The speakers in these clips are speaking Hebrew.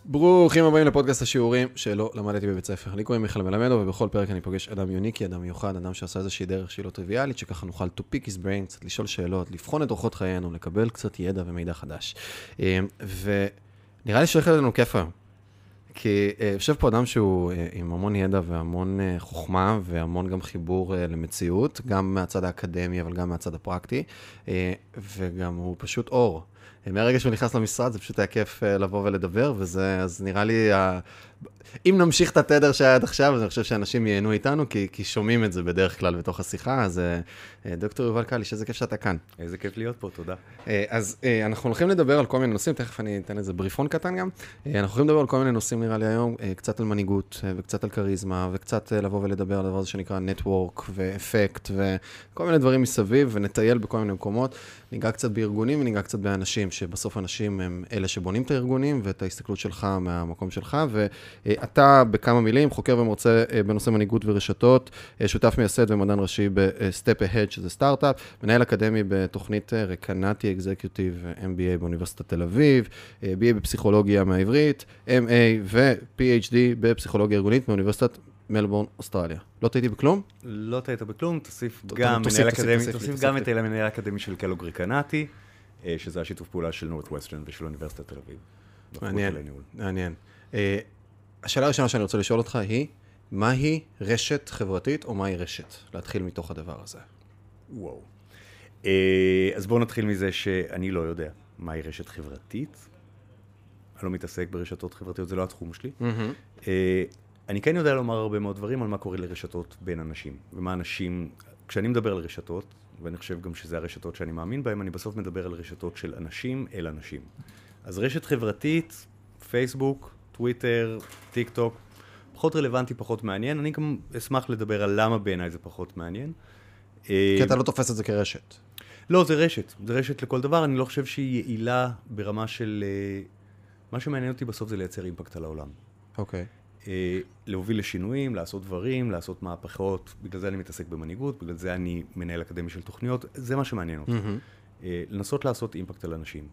ברוכים הבאים לפודקאסט השיעורים שלא למדתי בבית ספר. לי קוראים מיכאל מלמדו, ובכל פרק אני פוגש אדם יוניקי, אדם מיוחד, אדם שעשה איזושהי דרך שהיא לא טריוויאלית, שככה נוכל to pick his brain, קצת לשאול שאלות, לבחון את אורחות חיינו, לקבל קצת ידע ומידע חדש. ונראה לי שהולך לנו כיף היום. כי יושב פה אדם שהוא עם המון ידע והמון חוכמה, והמון גם חיבור למציאות, גם מהצד האקדמי, אבל גם מהצד הפרקטי, וגם הוא פשוט אור. מהרגע שהוא נכנס למשרד, זה פשוט היה כיף לבוא ולדבר, וזה, אז נראה לי, אם נמשיך את התדר שהיה עד עכשיו, אז אני חושב שאנשים ייהנו איתנו, כי שומעים את זה בדרך כלל בתוך השיחה, אז דוקטור יובל קליש, איזה כיף שאתה כאן. איזה כיף להיות פה, תודה. אז אנחנו הולכים לדבר על כל מיני נושאים, תכף אני אתן איזה בריפון קטן גם, אנחנו הולכים לדבר על כל מיני נושאים נראה לי היום, קצת על מנהיגות, וקצת על קריזמה, וקצת לבוא ולדבר על דבר הזה שנקרא נטוורק ואפקט, וכל מיני דברים מסביב, ונטייל בכל מיני מקומות, ניגע קצת בארגונים וניגע קצת באנשים, שבסוף אנשים הם אלה שבונים את הארגונים, ואת ההסתכלות שלך מהמקום שלך, ואתה בכמה מילים, חוקר ומרצה בנושא מנהיגות ורשתות, שותף מייסד ומדען ראשי ב-Step Ahead, שזה סטארט-אפ, מנהל אקדמי בתוכנית רקנטי אקזקיוטיב MBA באוניברסיטת תל אביב, BA בפסיכולוגיה מהעברית, MA ו-PhD בפסיכולוגיה ארגונית מאוניברסיטת מלבורן, אוסטרליה. לא טעיתי בכלום? לא טעית בכלום, תוסיף גם את המנהל האקדמי של קלוג רקנטי, שזה השיתוף פעולה של נורת'ווסטרן ושל אוניברסיטת תל אביב. מעניין. השאלה הראשונה שאני רוצה לשאול אותך היא, מהי רשת חברתית או מהי רשת? להתחיל מתוך הדבר הזה. וואו. אז בואו נתחיל מזה שאני לא יודע מהי רשת חברתית. אני לא מתעסק ברשתות חברתיות, זה לא התחום שלי. אני כן יודע לומר הרבה מאוד דברים על מה קורה לרשתות בין אנשים. ומה אנשים, כשאני מדבר על רשתות, ואני חושב גם שזה הרשתות שאני מאמין בהן, אני בסוף מדבר על רשתות של אנשים אל אנשים. אז רשת חברתית, פייסבוק, טוויטר, טיק טוק, פחות רלוונטי, פחות מעניין. אני גם אשמח לדבר על למה בעיניי זה פחות מעניין. כי אתה לא תופס את זה כרשת. לא, זה רשת. זה רשת לכל דבר. אני לא חושב שהיא יעילה ברמה של... מה שמעניין אותי בסוף זה לייצר אימפקט על העולם. אוקיי. להוביל לשינויים, לעשות דברים, לעשות מהפכות. בגלל זה אני מתעסק במנהיגות, בגלל זה אני מנהל אקדמי של תוכניות. זה מה שמעניין אותי. לנסות לעשות אימפקט על אנשים.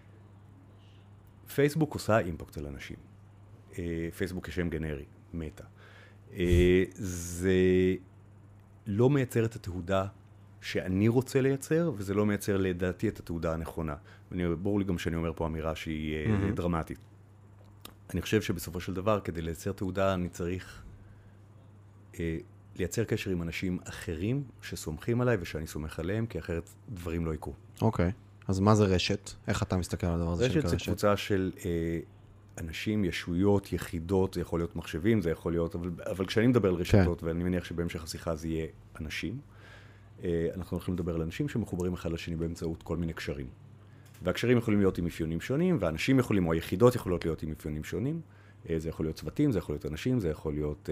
פייסבוק עושה אימפקט על אנשים. פייסבוק כשם גנרי, מטה. זה לא מייצר את התהודה שאני רוצה לייצר, וזה לא מייצר לדעתי את התהודה הנכונה. ברור לי גם שאני אומר פה אמירה שהיא דרמטית. אני חושב שבסופו של דבר, כדי לייצר תהודה, אני צריך לייצר קשר עם אנשים אחרים שסומכים עליי ושאני סומך עליהם, כי אחרת דברים לא יקרו. אוקיי. אז מה זה רשת? איך אתה מסתכל על הדבר הזה שנקרא רשת? רשת זה קבוצה של אנשים, ישויות, יחידות, זה יכול להיות מחשבים, זה יכול להיות, אבל כשאני מדבר על רשתות, ואני מניח שבהמשך השיחה זה יהיה אנשים, אנחנו הולכים לדבר על אנשים שמחוברים אחד לשני באמצעות כל מיני קשרים. והקשרים יכולים להיות עם אפיונים שונים, ואנשים יכולים, או היחידות יכולות להיות עם אפיונים שונים. זה יכול להיות צוותים, זה יכול להיות אנשים, זה יכול להיות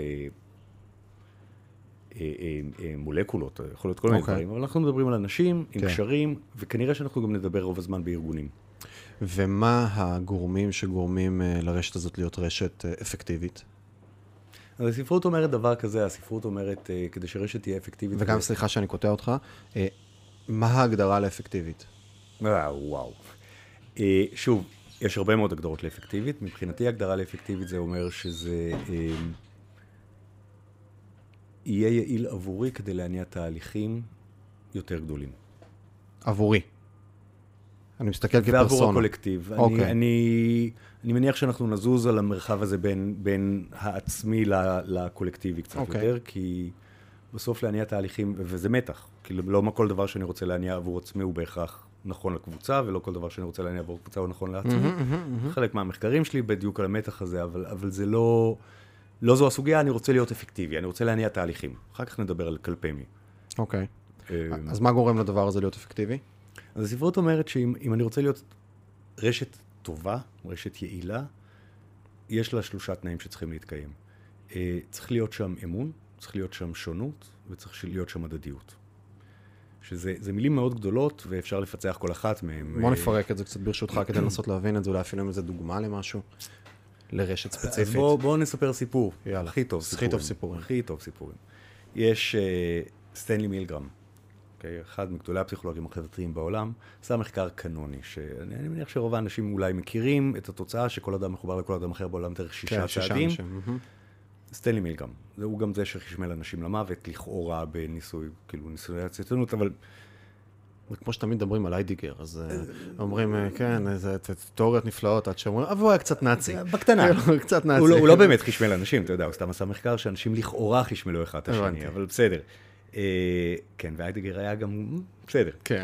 מולקולות, זה יכול להיות כל מיני דברים. אבל אנחנו מדברים על אנשים, עם קשרים, וכנראה שאנחנו גם נדבר רוב הזמן בארגונים. ומה הגורמים שגורמים לרשת הזאת להיות רשת אפקטיבית? אז הספרות אומרת דבר כזה, הספרות אומרת, כדי שרשת תהיה אפקטיבית. וגם סליחה שאני קוטע אותך, מה ההגדרה לאפקטיבית? וואו. שוב, יש הרבה מאוד הגדרות לאפקטיבית. מבחינתי הגדרה לאפקטיבית זה אומר שזה יהיה יעיל עבורי כדי להניע תהליכים יותר גדולים. עבורי. אני מסתכל כפרסונה. ועבור הקולקטיב. אני מניח שאנחנו נזוז על המרחב הזה בין העצמי לקולקטיבי קצת יותר, כי בסוף להניע תהליכים, וזה מתח. כי לא כל דבר שאני רוצה להניע עבור עצמי הוא בהכרח נכון לקבוצה, ולא כל דבר שאני רוצה להניע עבור קבוצה הוא נכון לעצמי. חלק מהמחקרים שלי בדיוק על המתח הזה, אבל זה לא זו הסוגיה, אני רוצה להיות אפקטיבי, אני רוצה להניע תהליכים. אחר כך נדבר על קלפמי. אוקיי. אז מה גורם לדבר הזה להיות אפקטיבי? אז הספרות אומרת שאם אני רוצה להיות רשת טובה, רשת יעילה, יש לה 3 תנאים שצריכים להתקיים. צריך להיות שם אמון, צריך להיות שם שונות, וצריך להיות שם הדדיות. שזה מילים מאוד גדולות, ואפשר לפצח כל אחת מהן. בוא נפרק את זה קצת ברשותך, כדי לנסות להבין את זה, אולי אפילו איזה דוגמה למשהו, לרשת ספציפית. אז בואו נספר סיפור. יאללה. הכי טוב סיפורים. יש סטנלי מילגרם, אחד מגדולי הפסיכולוגים החברתיים בעולם, עשה מחקר קנוני, שאני מניח שרוב האנשים אולי מכירים את התוצאה שכל אדם מחובר לכל אדם אחר בעולם דרך 6 צעדים. סטנלי מילגרם. הוא גם זה שחשמל אנשים למוות, לכאורה בניסוי, כאילו ניסוי הצייתנות, אבל... כמו שתמיד מדברים על היידיגר, אז אומרים, כן, זה תיאוריות נפלאות, עד שאומרים, אבל הוא היה קצת נאצי. בקטנה. קצת נאצי. הוא לא באמת חשמל אנשים, אתה יודע, הוא סתם עשה מחקר שאנשים לכאורה חשמלו אחד את השני, אבל בסדר. כן, והיידיגר היה גם... בסדר. כן.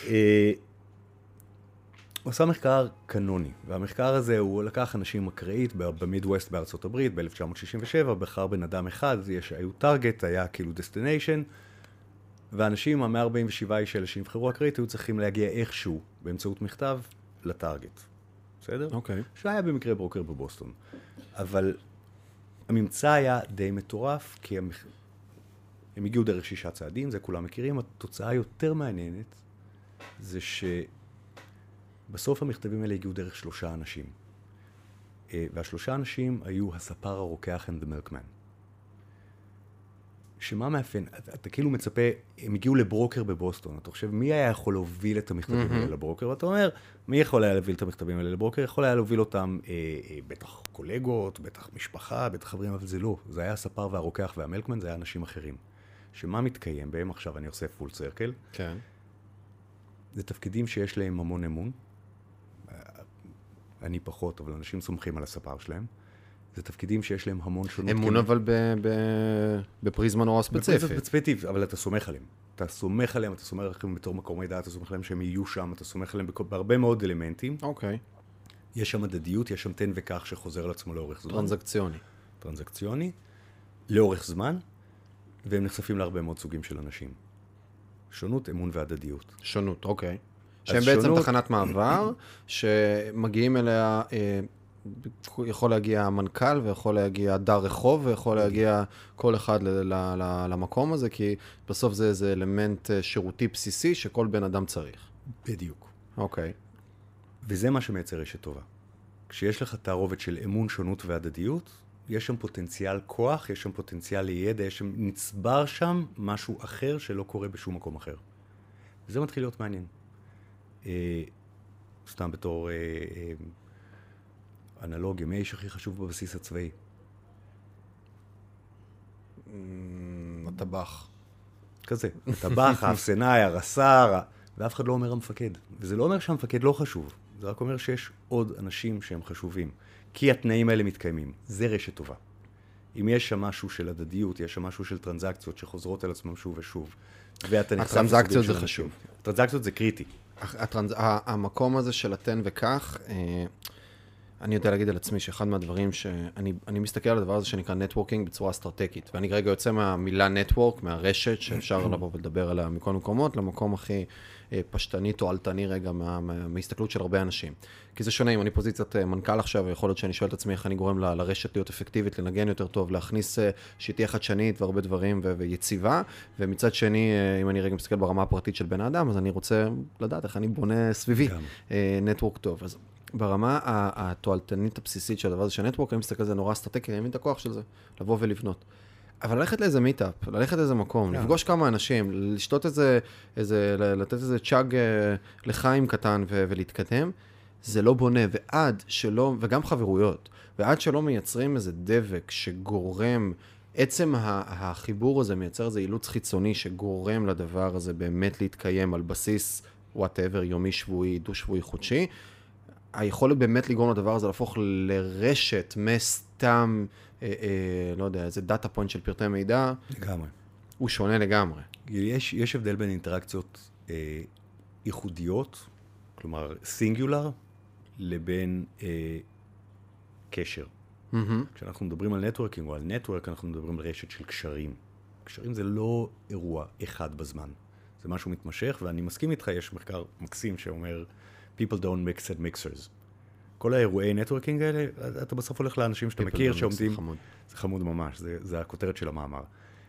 הוא עשה מחקר קנוני, והמחקר הזה הוא לקח אנשים מקראית במידווסט בארצות הברית, ב-1967, בחר בן אדם אחד, היו טארגט, היה כאילו דסטיניישן, ואנשים, ה-147 איש האלה שנבחרו אקראית, היו צריכים להגיע איכשהו, באמצעות מכתב, לטארגט. בסדר? אוקיי. שהיה במקרה ברוקר בבוסטון. אבל הממצא היה די מטורף, כי הם הגיעו דרך 6 צעדים, זה כולם מכירים. התוצאה היותר מעניינת, זה שבסוף המכתבים האלה הגיעו דרך 3 אנשים. וה3 אנשים היו הספר, הרוקח and the milkman. שמה מאפיין? אתה כאילו מצפה, הם הגיעו לברוקר בבוסטון, אתה חושב, מי היה יכול להוביל את המכתבים האלה לברוקר? ואתה אומר, מי יכול היה להוביל את המכתבים האלה לברוקר? יכול היה להוביל אותם, בטח קולגות, בטח משפחה, בטח חברים, אבל זה לא. זה היה הספר והרוקח והמלקמן, זה היה אנשים אחרים. שמה מתקיים בהם? עכשיו אני עושה פול סרקל. כן. זה תפקידים שיש להם המון אמון. אני פחות, אבל אנשים סומכים על הספר שלהם. זה תפקידים שיש להם המון שונות. אמון אבל בפריזמה נורא ספציפית. ספציפית, אבל אתה סומך עליהם. אתה סומך עליהם, אתה סומך עליהם בתור מקור מידע, אתה סומך עליהם שהם יהיו שם, אתה סומך עליהם בהרבה מאוד אלמנטים. אוקיי. יש שם הדדיות, יש שם תן וכך שחוזר על עצמו לאורך זמן. טרנזקציוני, לאורך זמן, והם נחשפים להרבה מאוד סוגים של אנשים. שונות, אמון והדדיות. שונות, אוקיי. שהם בעצם תחנת מעבר, שמגיעים אליה... יכול להגיע המנכ"ל, ויכול להגיע דר רחוב, ויכול להגיע כל אחד למקום הזה, כי בסוף זה איזה אלמנט שירותי בסיסי שכל בן אדם צריך. בדיוק. אוקיי. וזה מה שמייצר רשת טובה. כשיש לך תערובת של אמון, שונות והדדיות, יש שם פוטנציאל כוח, יש שם פוטנציאל לידע, נצבר שם משהו אחר שלא קורה בשום מקום אחר. וזה מתחיל להיות מעניין. סתם בתור... אנלוגיה, מי האיש הכי חשוב בבסיס הצבאי? הטבח. כזה. הטבח, האפסנאי, הרס"ר, ואף אחד לא אומר המפקד. וזה לא אומר שהמפקד לא חשוב, זה רק אומר שיש עוד אנשים שהם חשובים. כי התנאים האלה מתקיימים. זה רשת טובה. אם יש שם משהו של הדדיות, יש שם משהו של טרנזקציות שחוזרות על עצמם שוב ושוב, הטרנזקציות זה חשוב. טרנזקציות זה קריטי. המקום הזה של התן וכך... אני יודע להגיד על עצמי שאחד מהדברים שאני מסתכל על הדבר הזה שנקרא נטוורקינג בצורה אסטרטגית, ואני כרגע יוצא מהמילה נטוורק, מהרשת שאפשר לבוא ולדבר עליה מכל מקומות, למקום הכי פשטני, תועלתני רגע מהסתכלות של הרבה אנשים. כי זה שונה, אם אני פוזיציית מנכ"ל עכשיו, יכול להיות שאני שואל את עצמי איך אני גורם לרשת להיות אפקטיבית, לנגן יותר טוב, להכניס שתהיה חדשנית והרבה דברים ויציבה, ומצד שני, אם אני רגע מסתכל ברמה הפרטית של בן האדם, אז אני רוצה לדעת איך אני בונה סביבי נטוורק טוב. אז ברמה התועלתנית הבסיסית של הדבר הזה של נטוורק, אני מסתכל על זה נורא אסטרטגי, אני מבין את הכוח של זה, לבוא ולבנות. אבל ללכת לאיזה מיטאפ, ללכת לאיזה מקום, לפגוש כמה אנשים, לשתות לתת איזה צ'אג לחיים קטן ולהתקדם, זה לא בונה, ועד שלא, וגם חברויות, ועד שלא מייצרים איזה דבק שגורם, עצם החיבור הזה מייצר איזה אילוץ חיצוני שגורם לדבר הזה באמת להתקיים על בסיס whatever, יומי, שבועי, דו-שבועי, חודשי, היכולת באמת לגרום לדבר הזה להפוך לרשת מסתם, לא יודע, איזה דאטה פוינט של פרטי מידע. לגמרי. הוא שונה לגמרי. יש הבדל בין אינטראקציות ייחודיות, כלומר סינגולר, לבין קשר. כשאנחנו מדברים על נטוורקינג או על נטוורק, אנחנו מדברים על רשת של קשרים. קשרים זה לא אירוע אחד בזמן. זה משהו מתמשך, ואני מסכים איתך, יש מחקר מקסים שאומר, people don't mix at mixers. כל האירועי נטוורקינג האלה, אתה בסוף הולך לאנשים שאתה מכיר, שעומדים... חמוד. זה חמוד ממש, זה הכותרת של המאמר.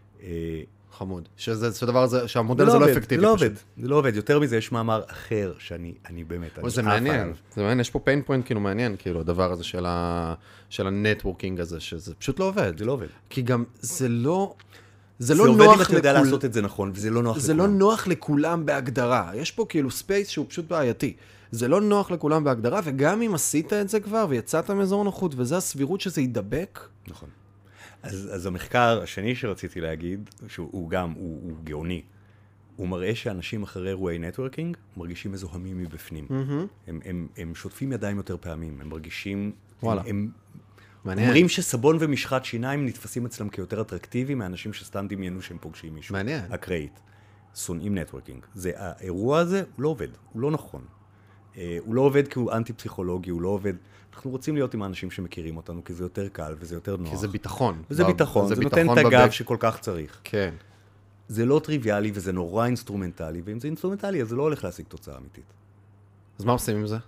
חמוד. שהדבר הזה, שהמודל הזה לא אפקטיבי. זה לא עובד. יותר מזה, יש מאמר אחר שאני באמת... זה מעניין. זה מעניין, יש פה pain point כאילו מעניין, כאילו, הדבר הזה של הנטוורקינג הזה, שזה פשוט לא עובד. זה לא עובד. כי גם זה לא... זה לא לא נוח נוח אם אתה יודע לעשות את זה נכון, וזה לא נוח לכולם. זה לא נוח לכולם בהגדרה. יש פה כאילו ספייס שהוא פשוט בעייתי. זה לא נוח לכולם בהגדרה, וגם אם עשית את זה כבר, ויצאת מאזור נוחות, וזה הסבירות שזה יידבק. נכון. אז המחקר השני שרציתי להגיד, שהוא גם, הוא גאוני, הוא מראה שאנשים אחרי אירועי נטוורקינג מרגישים מזוהמים מבפנים. הם שוטפים ידיים יותר פעמים, הם מרגישים... וואלה. הם מעניין. אומרים שסבון ומשחת שיניים נתפסים אצלם כיותר אטרקטיביים מאנשים שסתם דמיינו שהם פוגשים מישהו. מעניין. אקראית. שונאים נטוורקינג. האירוע הזה הוא לא עובד, הוא לא נכון. הוא לא עובד כי הוא אנטי-פסיכולוגי, הוא לא עובד... אנחנו רוצים להיות עם האנשים שמכירים אותנו, כי זה יותר קל וזה יותר נוח. כי זה ביטחון. וזה ביטחון, זה נותן את הגב שכל כך צריך. כן. זה לא טריוויאלי וזה נורא אינסטרומנטלי, ואם זה אינסטרומנטלי, אז זה לא הולך להשיג תוצאה אמיתית. אז מה עושים עם זה?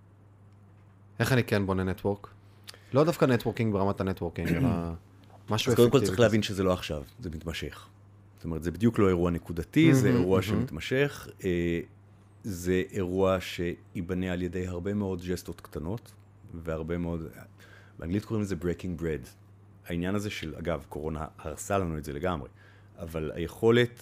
איך אני כן בונה נטוורק? לא דווקא נטוורקינג ברמת הנטוורקינג, אלא משהו אז קודם כל אפקטיבי. צריך להבין שזה לא עכשיו, זה מתמשך. זאת אומרת, זה בדיוק לא אירוע נקודתי, זה אירוע שמתמשך. זה אירוע שיבנה על ידי הרבה מאוד ג'סטות קטנות, והרבה מאוד... באנגלית קוראים לזה breaking bread. העניין הזה של, אגב, קורונה הרסה לנו את זה לגמרי, אבל היכולת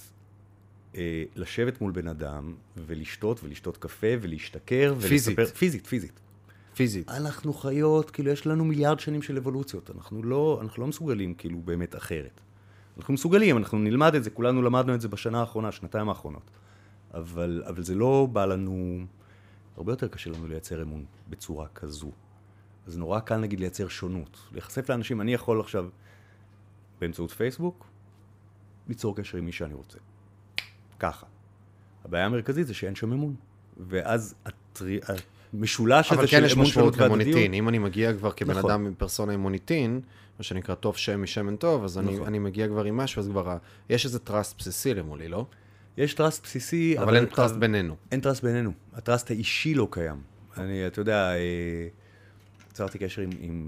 לשבת מול בן אדם ולשתות קפה ולהשתכר ולספר... פיזית. אנחנו חיות, כאילו יש לנו מיליארד שנים של אבולוציות, אנחנו לא מסוגלים כאילו באמת אחרת. אנחנו מסוגלים, אנחנו נלמד את זה, כולנו למדנו את זה בשנה האחרונה, שנתיים האחרונות. אבל זה לא בא לנו, הרבה יותר קשה לנו לייצר אמון בצורה כזו. אז נורא קל נגיד לייצר שונות. להיחשף לאנשים, אני יכול עכשיו באמצעות פייסבוק, ליצור קשר עם מי שאני רוצה. ככה. הבעיה המרכזית זה שאין שם אמון. ואז המשולש הזה של אמון שונות והדדיות. אם אני מגיע כבר כבן אדם עם פרסונה עם מוניטין, מה שנקרא טוב שם משמן טוב, אז אני מגיע כבר עם משהו, אז כבר יש איזה טראסט בסיסי למולי, לא? יש טראסט בסיסי, אבל אין טראסט בינינו. אין טראסט בינינו. הטראסט האישי לא קיים. אתה יודע, יצרתי קשר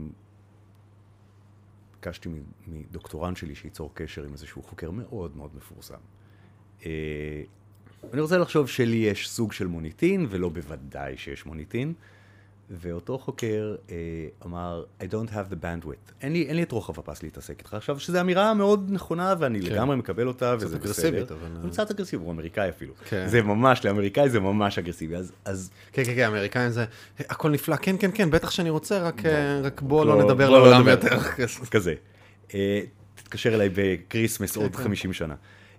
ביקשתי מדוקטורנט שלי שייצור קשר עם איזשהו חוקר מאוד מאוד מפורסם. אני רוצה לחשוב שלי יש סוג של מוניטין, ולא בוודאי שיש מוניטין, ואותו חוקר אמר, I don't have the bandwidth. אין לי את רוחב הפס להתעסק איתך. עכשיו, שזו אמירה מאוד נכונה, ואני לגמרי מקבל אותה, וזה בסדר. זה קצת אגרסיבי, הוא אמריקאי אפילו. זה ממש, לאמריקאי זה ממש אגרסיבי. אז... כן, אמריקאים זה, הכל נפלא, כן, בטח שאני רוצה, רק בוא לא נדבר לעולם יותר. כזה. תתקשר אליי בקריסמס עוד 50 שנה.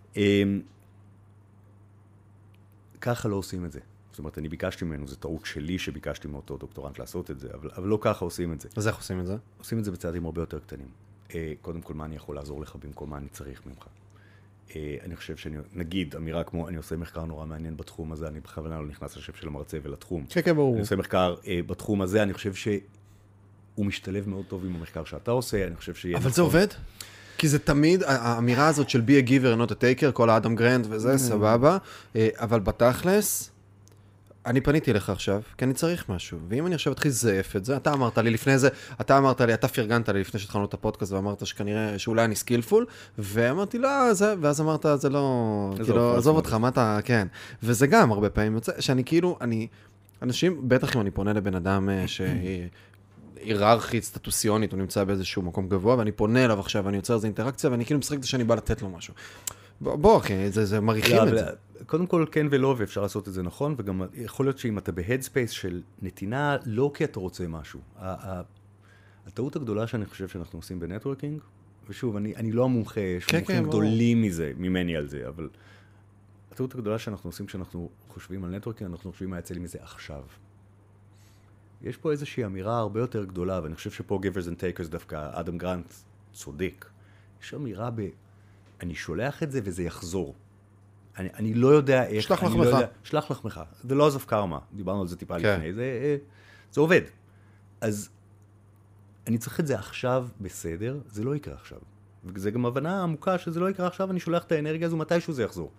ככה לא עושים את זה. זאת אומרת, אני ביקשתי ממנו, זו טעות שלי שביקשתי מאותו דוקטורנט לעשות את זה, אבל לא ככה עושים את זה. אז איך עושים את זה? עושים את זה בצעדים הרבה יותר קטנים. קודם כל, מה אני יכול לעזור לך במקום מה אני צריך ממך? אני חושב נגיד, אמירה כמו, אני עושה מחקר נורא מעניין בתחום הזה, אני בכוונה לא נכנס לשם של המרצה ולתחום. כן, ברור. אני עושה מחקר בתחום הזה, אני חושב שהוא משתלב מאוד טוב עם המחקר שאתה עושה, אני חושב שיהיה... אבל זה עובד? כי זה תמיד, האמירה הזאת של be a giver, not a taker, כל האדם גרנט וזה, סבבה, אבל בתכלס, אני פניתי לך עכשיו, כי אני צריך משהו, ואם אני עכשיו אתחיל לזייף את זה, אתה אמרת לי לפני זה, אתה פרגנת לי לפני שהתחלנו את הפודקאסט, ואמרת שכנראה, שאולי אני סקילפול, ואמרתי, לא, ואז אמרת, זה לא, כאילו, עזוב אותך, מה אתה, כן, וזה גם הרבה פעמים יוצא, שאני כאילו, אנשים, בטח אם אני פונה לבן אדם היררכית, סטטוסיונית, הוא נמצא באיזשהו מקום גבוה, ואני פונה אליו עכשיו, ואני יוצר איזו אינטראקציה, ואני כאילו משחק את זה שאני בא לתת לו משהו. בוא, אחי, זה מריחים את זה. קודם כל, כן ולא, ואפשר לעשות את זה נכון, וגם יכול להיות שאם אתה בהדספייס של נתינה, לא כי אתה רוצה משהו. הטעות הגדולה שאני חושב שאנחנו עושים בנטוורקינג, ושוב, אני לא המומחה, יש מומחים גדולים ממני על זה, אבל הטעות הגדולה שאנחנו עושים כשאנחנו חושבים על נטוורקינג, אנחנו חושבים מה יצא לי מזה עכשיו. יש פה איזושהי אמירה הרבה יותר גדולה, ואני חושב שפה Givers and Takers דווקא, אדם גרנט צודק. יש אמירה אני שולח את זה וזה יחזור. אני לא יודע איך... שלח לחמך. שלח לחמך. זה לא עזוב קרמה. דיברנו על זה טיפה לפני. זה עובד. אז אני צריך את זה עכשיו בסדר, זה לא יקרה עכשיו. וזה גם הבנה עמוקה שזה לא יקרה עכשיו, אני שולח את האנרגיה הזו מתישהו זה יחזור.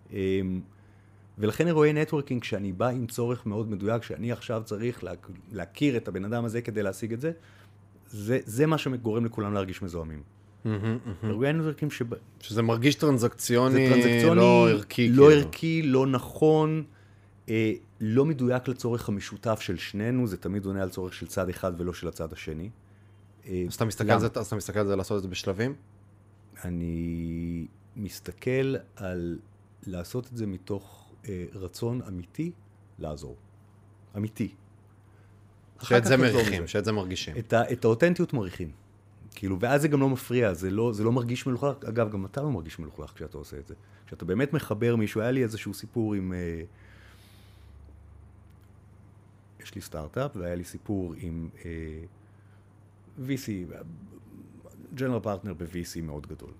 ולכן אירועי נטוורקינג, כשאני בא עם צורך מאוד מדויק, שאני עכשיו צריך להכיר את הבן אדם הזה כדי להשיג את זה, זה מה שגורם לכולם להרגיש מזוהמים. אירועי נטוורקינג שזה מרגיש טרנזקציוני, לא ערכי. לא ערכי, לא נכון, לא מדויק לצורך המשותף של שנינו, זה תמיד עונה על צורך של צד אחד ולא של הצד השני. אז אתה מסתכל על זה לעשות את זה בשלבים? אני מסתכל על לעשות את זה מתוך רצון אמיתי לעזור. אמיתי. שאת זה מריחים, שאת זה מרגישים. את האותנטיות מריחים. כאילו, ואז זה גם לא מפריע, זה לא מרגיש מלוכלך. אגב, גם אתה לא מרגיש מלוכלך כשאתה עושה את זה. כשאתה באמת מחבר מישהו, היה לי איזשהו סיפור עם... יש לי סטארט-אפ, והיה לי סיפור עם VC, ג'נרל פרטנר ב-VC מאוד גדול.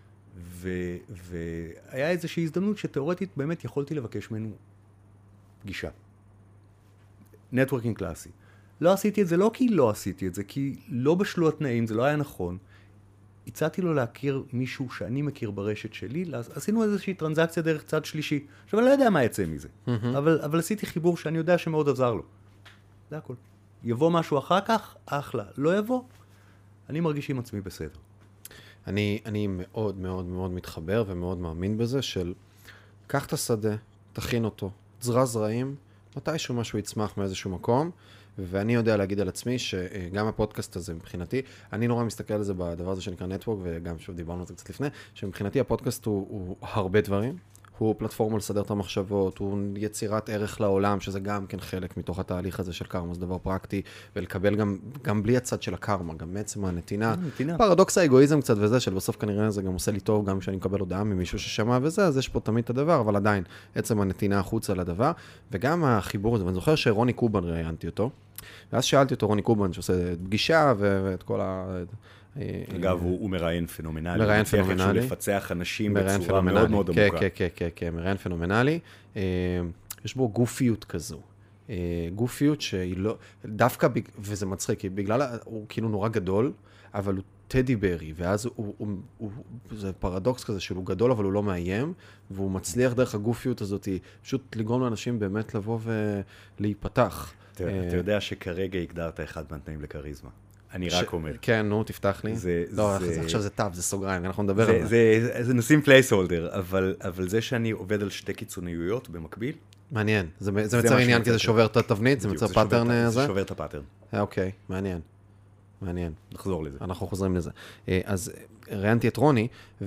והיה איזושהי הזדמנות שתיאורטית באמת יכולתי לבקש ממנו פגישה. נטוורקינג קלאסי. לא עשיתי את זה, לא כי לא עשיתי את זה, כי לא בשלו התנאים, זה לא היה נכון. הצעתי לו להכיר מישהו שאני מכיר ברשת שלי, עשינו איזושהי טרנזקציה דרך צד שלישי. עכשיו, אני לא יודע מה יצא מזה, אבל עשיתי חיבור שאני יודע שמאוד עזר לו. זה הכל. יבוא משהו אחר כך, אחלה. לא יבוא, אני מרגיש עם עצמי בסדר. אני מאוד מאוד מאוד מתחבר ומאוד מאמין בזה של, קח את השדה, תכין אותו, זרע זרעים, מתישהו משהו יצמח מאיזשהו מקום, ואני יודע להגיד על עצמי שגם הפודקאסט הזה מבחינתי, אני נורא מסתכל על זה בדבר הזה שנקרא נטוורק, וגם שוב דיברנו על זה קצת לפני, שמבחינתי הפודקאסט הוא הרבה דברים, הוא פלטפורמה לסדר את המחשבות, הוא יצירת ערך לעולם, שזה גם כן חלק מתוך התהליך הזה של קרמה, זה דבר פרקטי, ולקבל גם בלי הצד של הקרמה, גם בעצם הנתינה. פרדוקס האגואיזם קצת וזה, של בסוף כנראה זה גם עושה לי טוב, גם כשאני מקבל הודעה ממישהו ששמע וזה, אז יש פה תמיד את הדבר, אבל עדיין, עצם הנתינה החוצה לדבר, וגם החיבור הזה, ואני זוכר שרוני קובן ראיינתי אותו, ואז שאלתי אותו, רוני קובן, שעושה פגישה ואת כל אגב, הוא מראיין פנומנלי. מראיין פנומנלי. הוא לפצח אנשים בצורה מאוד מאוד עמוקה. כן, מראיין פנומנלי. יש בו גופיות כזו. גופיות שהיא לא... דווקא, וזה מצחיק, כי בגלל, הוא כאילו נורא גדול, אבל הוא טדי ברי, ואז זה פרדוקס כזה שהוא גדול, אבל הוא לא מאיים, והוא מצליח דרך הגופיות הזאת, פשוט לגרום לאנשים באמת לבוא ולהיפתח. אתה יודע שכרגע הגדרת אחד מהתנאים לקריזמה. אני רק אומר. כן, נו, תפתח לי. לא, עכשיו זה טאב, זה סוגריים, אנחנו נדבר על זה. זה נשים פלייסהולדר, אבל זה שאני עובד על שתי קיצוניויות במקביל. מעניין. זה מצר עניין כי זה שובר את התבנית, זה מצר פאטרן הזה? זה שובר את הפאטרן. אוקיי, מעניין. נחזור לזה. אנחנו חוזרים לזה. אז ראיינתי את רוני,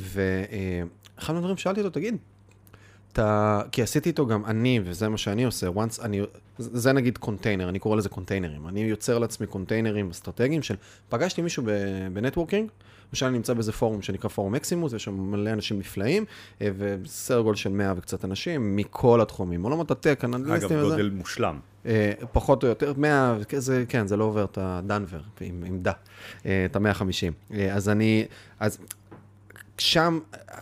ואחד מהדברים שאלתי אותו, תגיד, כי עשיתי איתו גם אני, וזה מה שאני עושה, זה נגיד קונטיינר, אני קורא לזה קונטיינרים. אני יוצר לעצמי קונטיינרים אסטרטגיים של, פגשתי מישהו בנטוורקינג, למשל אני נמצא באיזה פורום שנקרא פורום מקסימוס, ויש שם מלא אנשים נפלאים, וסדר גודל של 100 וקצת אנשים, מכל התחומים. עולמות הטק, אגב, גודל מושלם. פחות או יותר, 100, כן, זה לא עובר את הדנבר, עם דה, את ה-150. אז שם,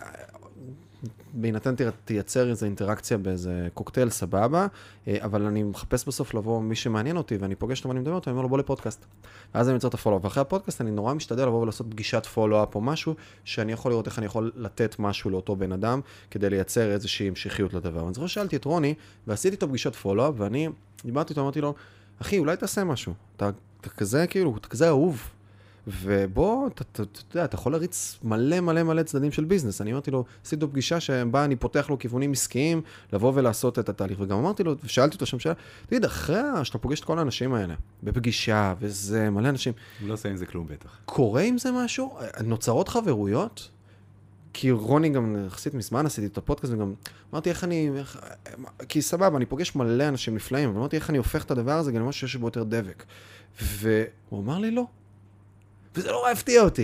בהינתן תייצר איזו אינטראקציה באיזה קוקטייל סבבה, אבל אני מחפש בסוף לבוא מי שמעניין אותי, ואני פוגש אותו ואני מדבר אותו, אני אומר לו בוא לפודקאסט. ואז אני יוצר את הפולו-אפ, ואחרי הפודקאסט אני נורא משתדל לבוא ולעשות פגישת פולו-אפ או משהו, שאני יכול לראות איך אני יכול לתת משהו לאותו בן אדם, כדי לייצר איזושהי המשכיות לדבר. אני זוכר שאלתי את רוני, ועשיתי איתו פגישת פולו-אפ, ואני דיברתי איתו, אמרתי לו, אחי, אולי תעשה משהו. אתה כזה, כאילו, אתה כזה אהוב. ובוא, אתה יודע, אתה יכול להריץ מלא צדדים של ביזנס. אני אמרתי לו, עשיתי לו פגישה שבה אני פותח לו כיוונים עסקיים, לבוא ולעשות את התהליך. וגם אמרתי לו, ושאלתי אותו שם שאלה, תגיד, אחרי שאתה פוגש את כל האנשים האלה, בפגישה, וזה מלא אנשים. הוא לא עושה עם זה כלום בטח. קורה עם זה משהו? נוצרות חברויות? כי רוני גם יחסית מזמן עשיתי את הפודקאסט, וגם אמרתי כי סבבה, אני פוגש מלא אנשים נפלאים, ואמרתי איך אני הופך את הדבר הזה, גם משהו שיש בו יותר דבק. והוא אמר לי לא. וזה לא הפתיע אותי.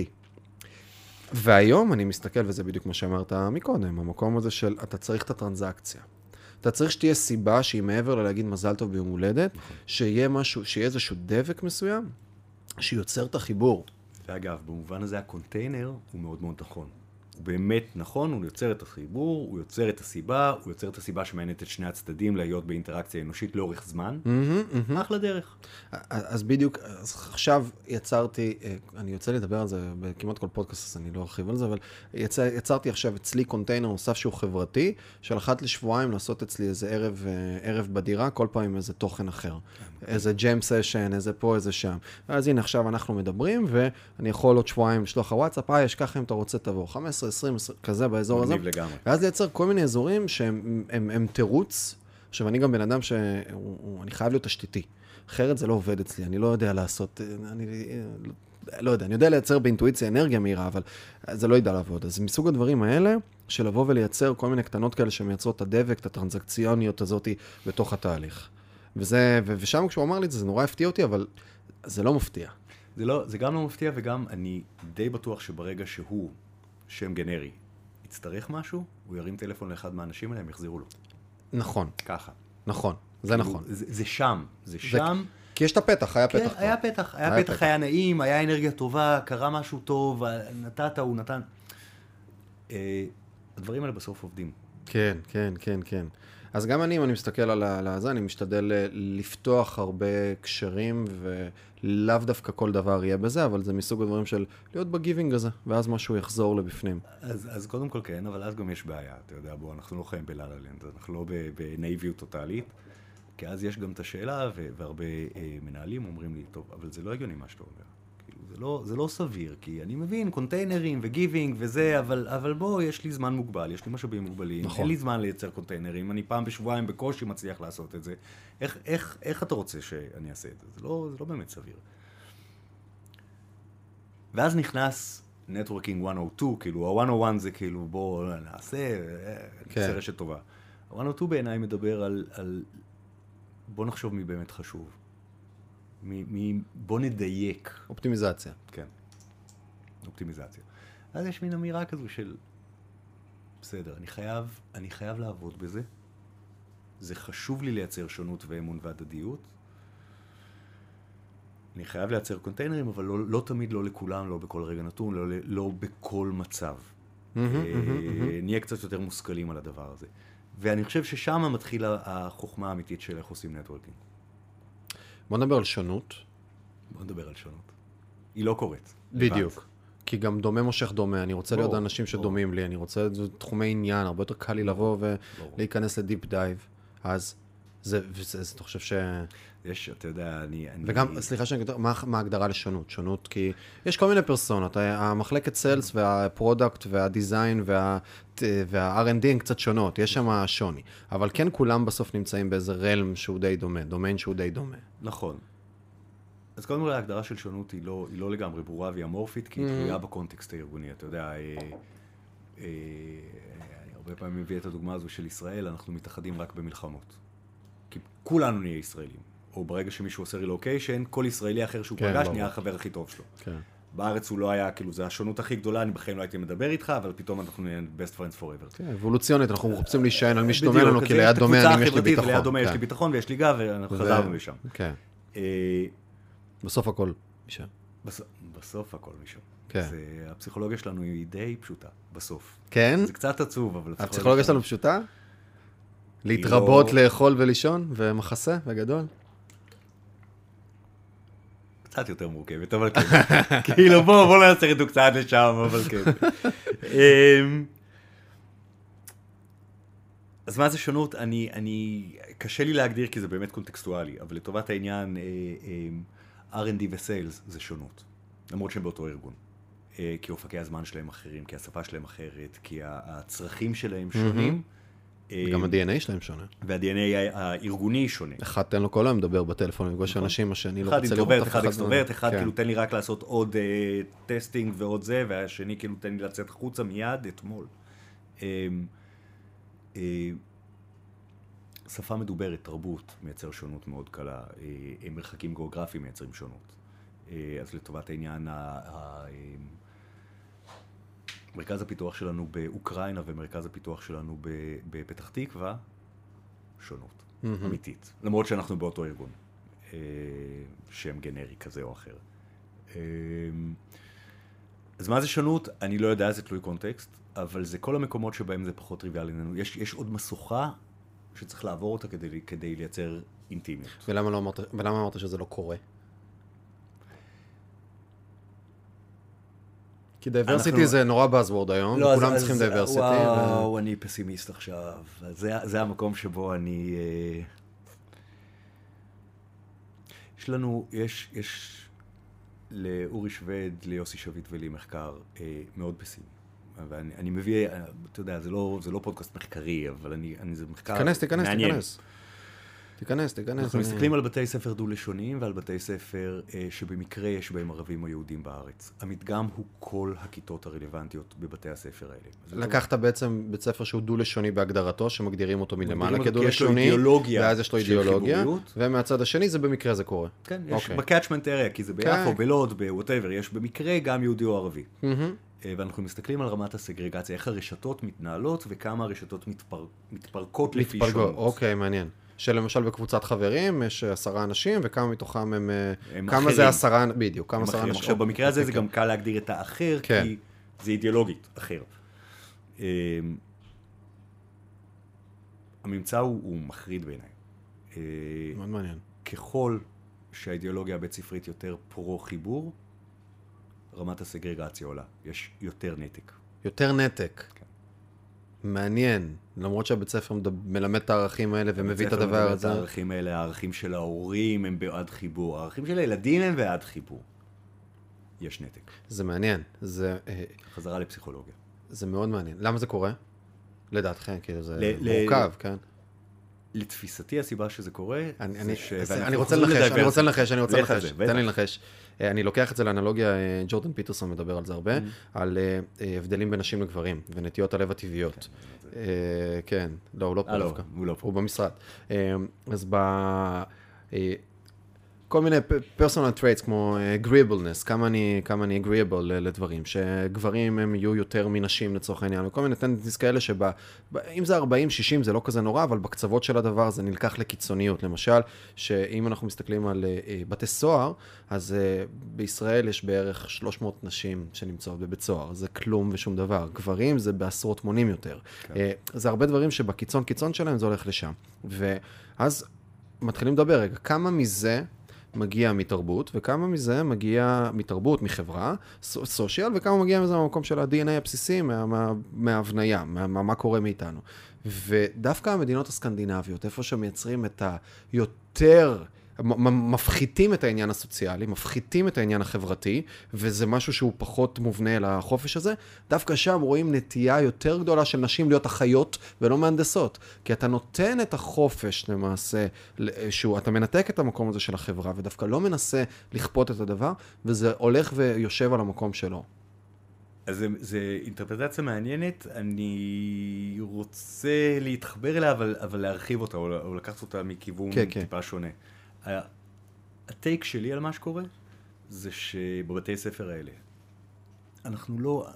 והיום אני מסתכל, וזה בדיוק מה שאמרת מקודם, המקום הזה של אתה צריך את הטרנזקציה. אתה צריך שתהיה סיבה שהיא מעבר ללהגיד מזל טוב ביום הולדת, שיהיה משהו, שיהיה איזשהו דבק מסוים, שיוצר את החיבור. ואגב, במובן הזה הקונטיינר הוא מאוד מאוד נכון. הוא באמת נכון, הוא יוצר את החיבור, הוא יוצר את הסיבה, הוא יוצר את הסיבה שמעניינת את שני הצדדים להיות באינטראקציה אנושית לאורך זמן. אחלה דרך. אז בדיוק, אז עכשיו יצרתי, אני יוצא לדבר על זה בכמעט כל פודקאסט, אז אני לא ארחיב על זה, אבל יצרתי עכשיו אצלי קונטיינר נוסף שהוא חברתי, של אחת לשבועיים לעשות אצלי איזה ערב בדירה, כל פעם עם איזה תוכן אחר. איזה ג'ם סשן, איזה פה, איזה שם. אז הנה, עכשיו אנחנו מדברים, ואני יכול עוד שבועיים לשלוח הוואטסאפ, יש ככה אם אתה רוצה תבוא, 15, 20, כזה באזור הזה. ואז לייצר כל מיני אזורים שהם תירוץ. עכשיו, אני גם בן אדם שאני חייב להיות תשתיתי. אחרת זה לא עובד אצלי, אני לא יודע לעשות, לא יודע, אני יודע לייצר באינטואיציה אנרגיה מהירה, אבל זה לא ידע לעבוד. אז מסוג הדברים האלה, של לבוא ולייצר כל מיני קטנות כאלה שמייצרות את הדבק, את הטרנזקציוניות הזאת בתוך התהליך. ושם כשהוא אמר לי את זה, זה נורא הפתיע אותי, אבל זה לא מפתיע. זה גם לא מפתיע, וגם אני די בטוח שברגע שהוא, שם גנרי, יצטרך משהו, הוא ירים טלפון לאחד מהאנשים האלה, הם יחזירו לו. נכון. ככה. נכון, זה נכון. זה שם, זה שם. כי יש את הפתח, היה פתח. כן, היה פתח, היה נעים, היה אנרגיה טובה, קרה משהו טוב, נתת, הוא נתן. הדברים האלה בסוף עובדים. כן, כן, כן, כן. אז גם אני, אם אני מסתכל על זה, אני משתדל לפתוח הרבה קשרים, ולאו דווקא כל דבר יהיה בזה, אבל זה מסוג הדברים של להיות בגיבינג הזה, ואז משהו יחזור לבפנים. אז קודם כל כן, אבל אז גם יש בעיה, אתה יודע, בוא, אנחנו לא חיים בלה-לה-לנד, אנחנו לא בנאיביות טוטלית, כי אז יש גם את השאלה, והרבה מנהלים אומרים לי, טוב, אבל זה לא הגיוני מה שאתה אומר. זה לא סביר, כי אני מבין, קונטיינרים וגיבינג וזה, אבל בוא, יש לי זמן מוגבל, יש לי משאבים מוגבלים, נכון. אין לי זמן לייצר קונטיינרים, אני פעם בשבועיים בקושי מצליח לעשות את זה. איך אתה רוצה שאני אעשה את זה? זה לא באמת סביר. ואז נכנס Networking 102, כאילו, ה-101 זה כאילו, בוא נעשה רשת טובה. ה-102 בעיניי מדבר על בוא נחשוב מי באמת חשוב. בוא נדייק. אופטימיזציה. כן. אופטימיזציה. אז יש מין אמירה כזו של, בסדר, אני חייב לעבוד בזה. זה חשוב לי לייצר שונות ואמון והדדיות. אני חייב לייצר קונטיינרים, אבל לא תמיד, לא לכולם, לא בכל רגע נתון, לא בכל מצב. נהיה קצת יותר מושכלים על הדבר הזה. ואני חושב ששם מתחילה החוכמה האמיתית של איך עושים נטוורקינג. בוא נדבר על שונות. היא לא קורית. בדיוק. כי גם דומה מושך דומה. אני רוצה להיות אנשים שדומים לי. אני רוצה תחומי עניין. הרבה יותר קל לי לבוא ולהיכנס לדיפ דייב. אז אתה חושב ש... יש, אתה יודע, וגם, סליחה שאני אגיד, מה ההגדרה לשונות? שונות, כי יש כל מיני פרסונות. המחלקת סיילס והפרודקט והדיזיין וה-R&D הם קצת שונות. יש שם שוני. אבל כן כולם בסוף נמצאים באיזה רלם שהוא די דומה, דומיין שהוא די דומה. נכון. אז קודם כל ההגדרה של שונות היא לא לגמרי ברורה והיא אמורפית, כי היא תלויה בקונטקסט הארגוני. אתה יודע, אני הרבה פעמים מביא את הדוגמה הזו של ישראל, אנחנו מתאחדים רק במלחמות. כי כולנו נהיה ישראלים. או ברגע שמישהו עושה רילוקיישן, כל ישראלי אחר שהוא פגש נהיה החבר הכי טוב שלו. כן. בארץ הוא לא היה, כאילו, זה השונות הכי גדולה, אני בחיים לא הייתי מדבר איתך, אבל פתאום אנחנו נהיה best friends forever. כן, אבולוציונית, אנחנו מחפשים להישען על מי שדומה לנו, כי ליד דומה אני יש לי ביטחון. ליד דומה יש לי ביטחון ויש לי גב, ואנחנו חזרנו לשם. כן. בסוף הכל משם. בסוף הכל משם. כן. הפסיכולוגיה שלנו היא די פשוטה, בסוף. כן? זה קצת עצוב, אבל... הפסיכולוגיה שלנו פשוטה? להתרבות, לאכול ולישון, ומחסה, בגדול? קצת יותר מורכבת, אבל כן. כאילו, בוא נעשה את זה קצת לשם, אבל כן. אז מה זה שונות? קשה לי להגדיר כי זה באמת קונטקסטואלי, אבל לטובת העניין, R&D וסיילס זה שונות. למרות שהם באותו ארגון. כי אופקי הזמן שלהם אחרים, כי השפה שלהם אחרת, כי הצרכים שלהם שונים. גם ה-DNA שלהם שונה. וה-DNA הארגוני שונה. אחד תן לו כל היום לדבר בטלפון, לפגוש אנשים, השני לא רוצה לראות. אחד אקסטרוברט, אחד כאילו תן לי רק לעשות עוד טסטינג ועוד זה, והשני כאילו תן לי לצאת החוצה מיד אתמול. שפה מדוברת, תרבות, מייצר שונות מאוד קלה. מרחקים גיאוגרפיים מייצרים שונות. אז לטובת העניין, מרכז הפיתוח שלנו באוקראינה ומרכז הפיתוח שלנו בפתח תקווה, שונות, אמיתית. למרות שאנחנו באותו ארגון, שם גנרי כזה או אחר. אז מה זה שונות? אני לא יודע, זה תלוי קונטקסט, אבל זה כל המקומות שבהם זה פחות טריוויאלי. יש עוד משוכה שצריך לעבור אותה כדי לייצר אינטימיות. ולמה אמרת שזה לא קורה? כי דייברסיטי זה נורא באזוורד היום, וכולם צריכים דייברסיטי. וואו, אני פסימיסט עכשיו. זה המקום שבו אני... יש לאורי שווד, ליוסי שביט ולי מחקר מאוד פסימי. ואני מביא, אתה יודע, זה לא פודקאסט מחקרי, אבל זה מחקר מעניין. תיכנס. תיכנס. אנחנו מסתכלים על בתי ספר דו-לשוניים ועל בתי ספר שבמקרה יש בהם ערבים או יהודים בארץ. המדגם הוא כל הכיתות הרלוונטיות בבתי הספר האלה. לקחת בעצם בית ספר שהוא דו-לשוני בהגדרתו, שמגדירים אותו מלמעלה כדו-לשוני, ואז יש לו אידיאולוגיה, ומהצד השני זה במקרה זה קורה. כן, יש בקאצ'מנט אריה, כי זה ביפו, בלוד, בווטאבר, יש במקרה גם יהודי או ערבי. ואנחנו מסתכלים על רמת הסגרגציה, איך הרשתות מתנהלות וכמה הרשתות מתפרקות לפי שונות. אוקיי, מעניין. שלמשל בקבוצת חברים יש 10 אנשים, וכמה מתוכם הם כמה זה 10, בדיוק, כמה 10 אנשים. עכשיו, במקרה הזה זה גם קל להגדיר את האחר, כי זה אידיאולוגית אחר. הממצא הוא מחריד בעיניי. מאוד מעניין. ככל שהאידיאולוגיה הבית ספרית יותר פרו-חיבור, רמת הסגרגציה עולה. יש יותר נתק. יותר נתק. כן. מעניין. למרות שהבית ספר מלמד את הערכים האלה ומביא את הדבר הזה. הערכים האלה, הערכים של ההורים הם בעד חיבור. הערכים של הילדים הם בעד חיבור. יש נתק. זה מעניין. חזרה לפסיכולוגיה. זה מאוד מעניין. למה זה קורה? לדעתכם, כאילו זה מורכב, כן? לתפיסתי הסיבה שזה קורה, אני רוצה לנחש, תן לי לנחש. אני לוקח את זה לאנלוגיה, ג'ורדן פיטרסון מדבר על זה הרבה, על הבדלים בין נשים לגברים, ונטיות הלב הטבעיות. כן, לא, הוא לא פה דווקא, הוא במשרד. אז כל מיני personal traits כמו agreeableness, כמה אני agreeable לדברים, שגברים הם יהיו יותר מנשים לצורך העניין, וכל מיני טנדנסיס כאלה אם זה 40-60 זה לא כזה נורא, אבל בקצוות של הדבר זה נלקח לקיצוניות. למשל, שאם אנחנו מסתכלים על בתי סוהר, אז בישראל יש בערך 300 נשים שנמצאות בבית סוהר, זה כלום ושום דבר. גברים זה בעשרות מונים יותר. זה הרבה דברים שבקיצון שלהם זה הולך לשם. ואז מתחילים לדבר, רגע, כמה מזה מגיע מתרבות, וכמה מזה מגיע מתרבות, מחברה, סושיאל, וכמה מגיע מזה מהמקום של ה-DNA הבסיסי, מההבניה, מה קורה מאיתנו. ודווקא המדינות הסקנדינביות, איפה שמייצרים את היותר, מפחיתים את העניין הסוציאלי, מפחיתים את העניין החברתי, וזה משהו שהוא פחות מובנה לחופש הזה, דווקא שם רואים נטייה יותר גדולה של נשים להיות אחיות ולא מהנדסות, כי אתה נותן את החופש למעשה, אתה מנתק את המקום הזה של החברה, ודווקא לא מנסה לכפות את הדבר, וזה הולך ויושב על המקום שלו. אז זו אינטרפרטציה מעניינת, אני רוצה להתחבר אליה, אבל להרחיב אותה, או לקחת אותה מכיוון טיפה שונה. הטייק שלי על מה שקורה, זה שבבתי ספר האלה, אנחנו לא...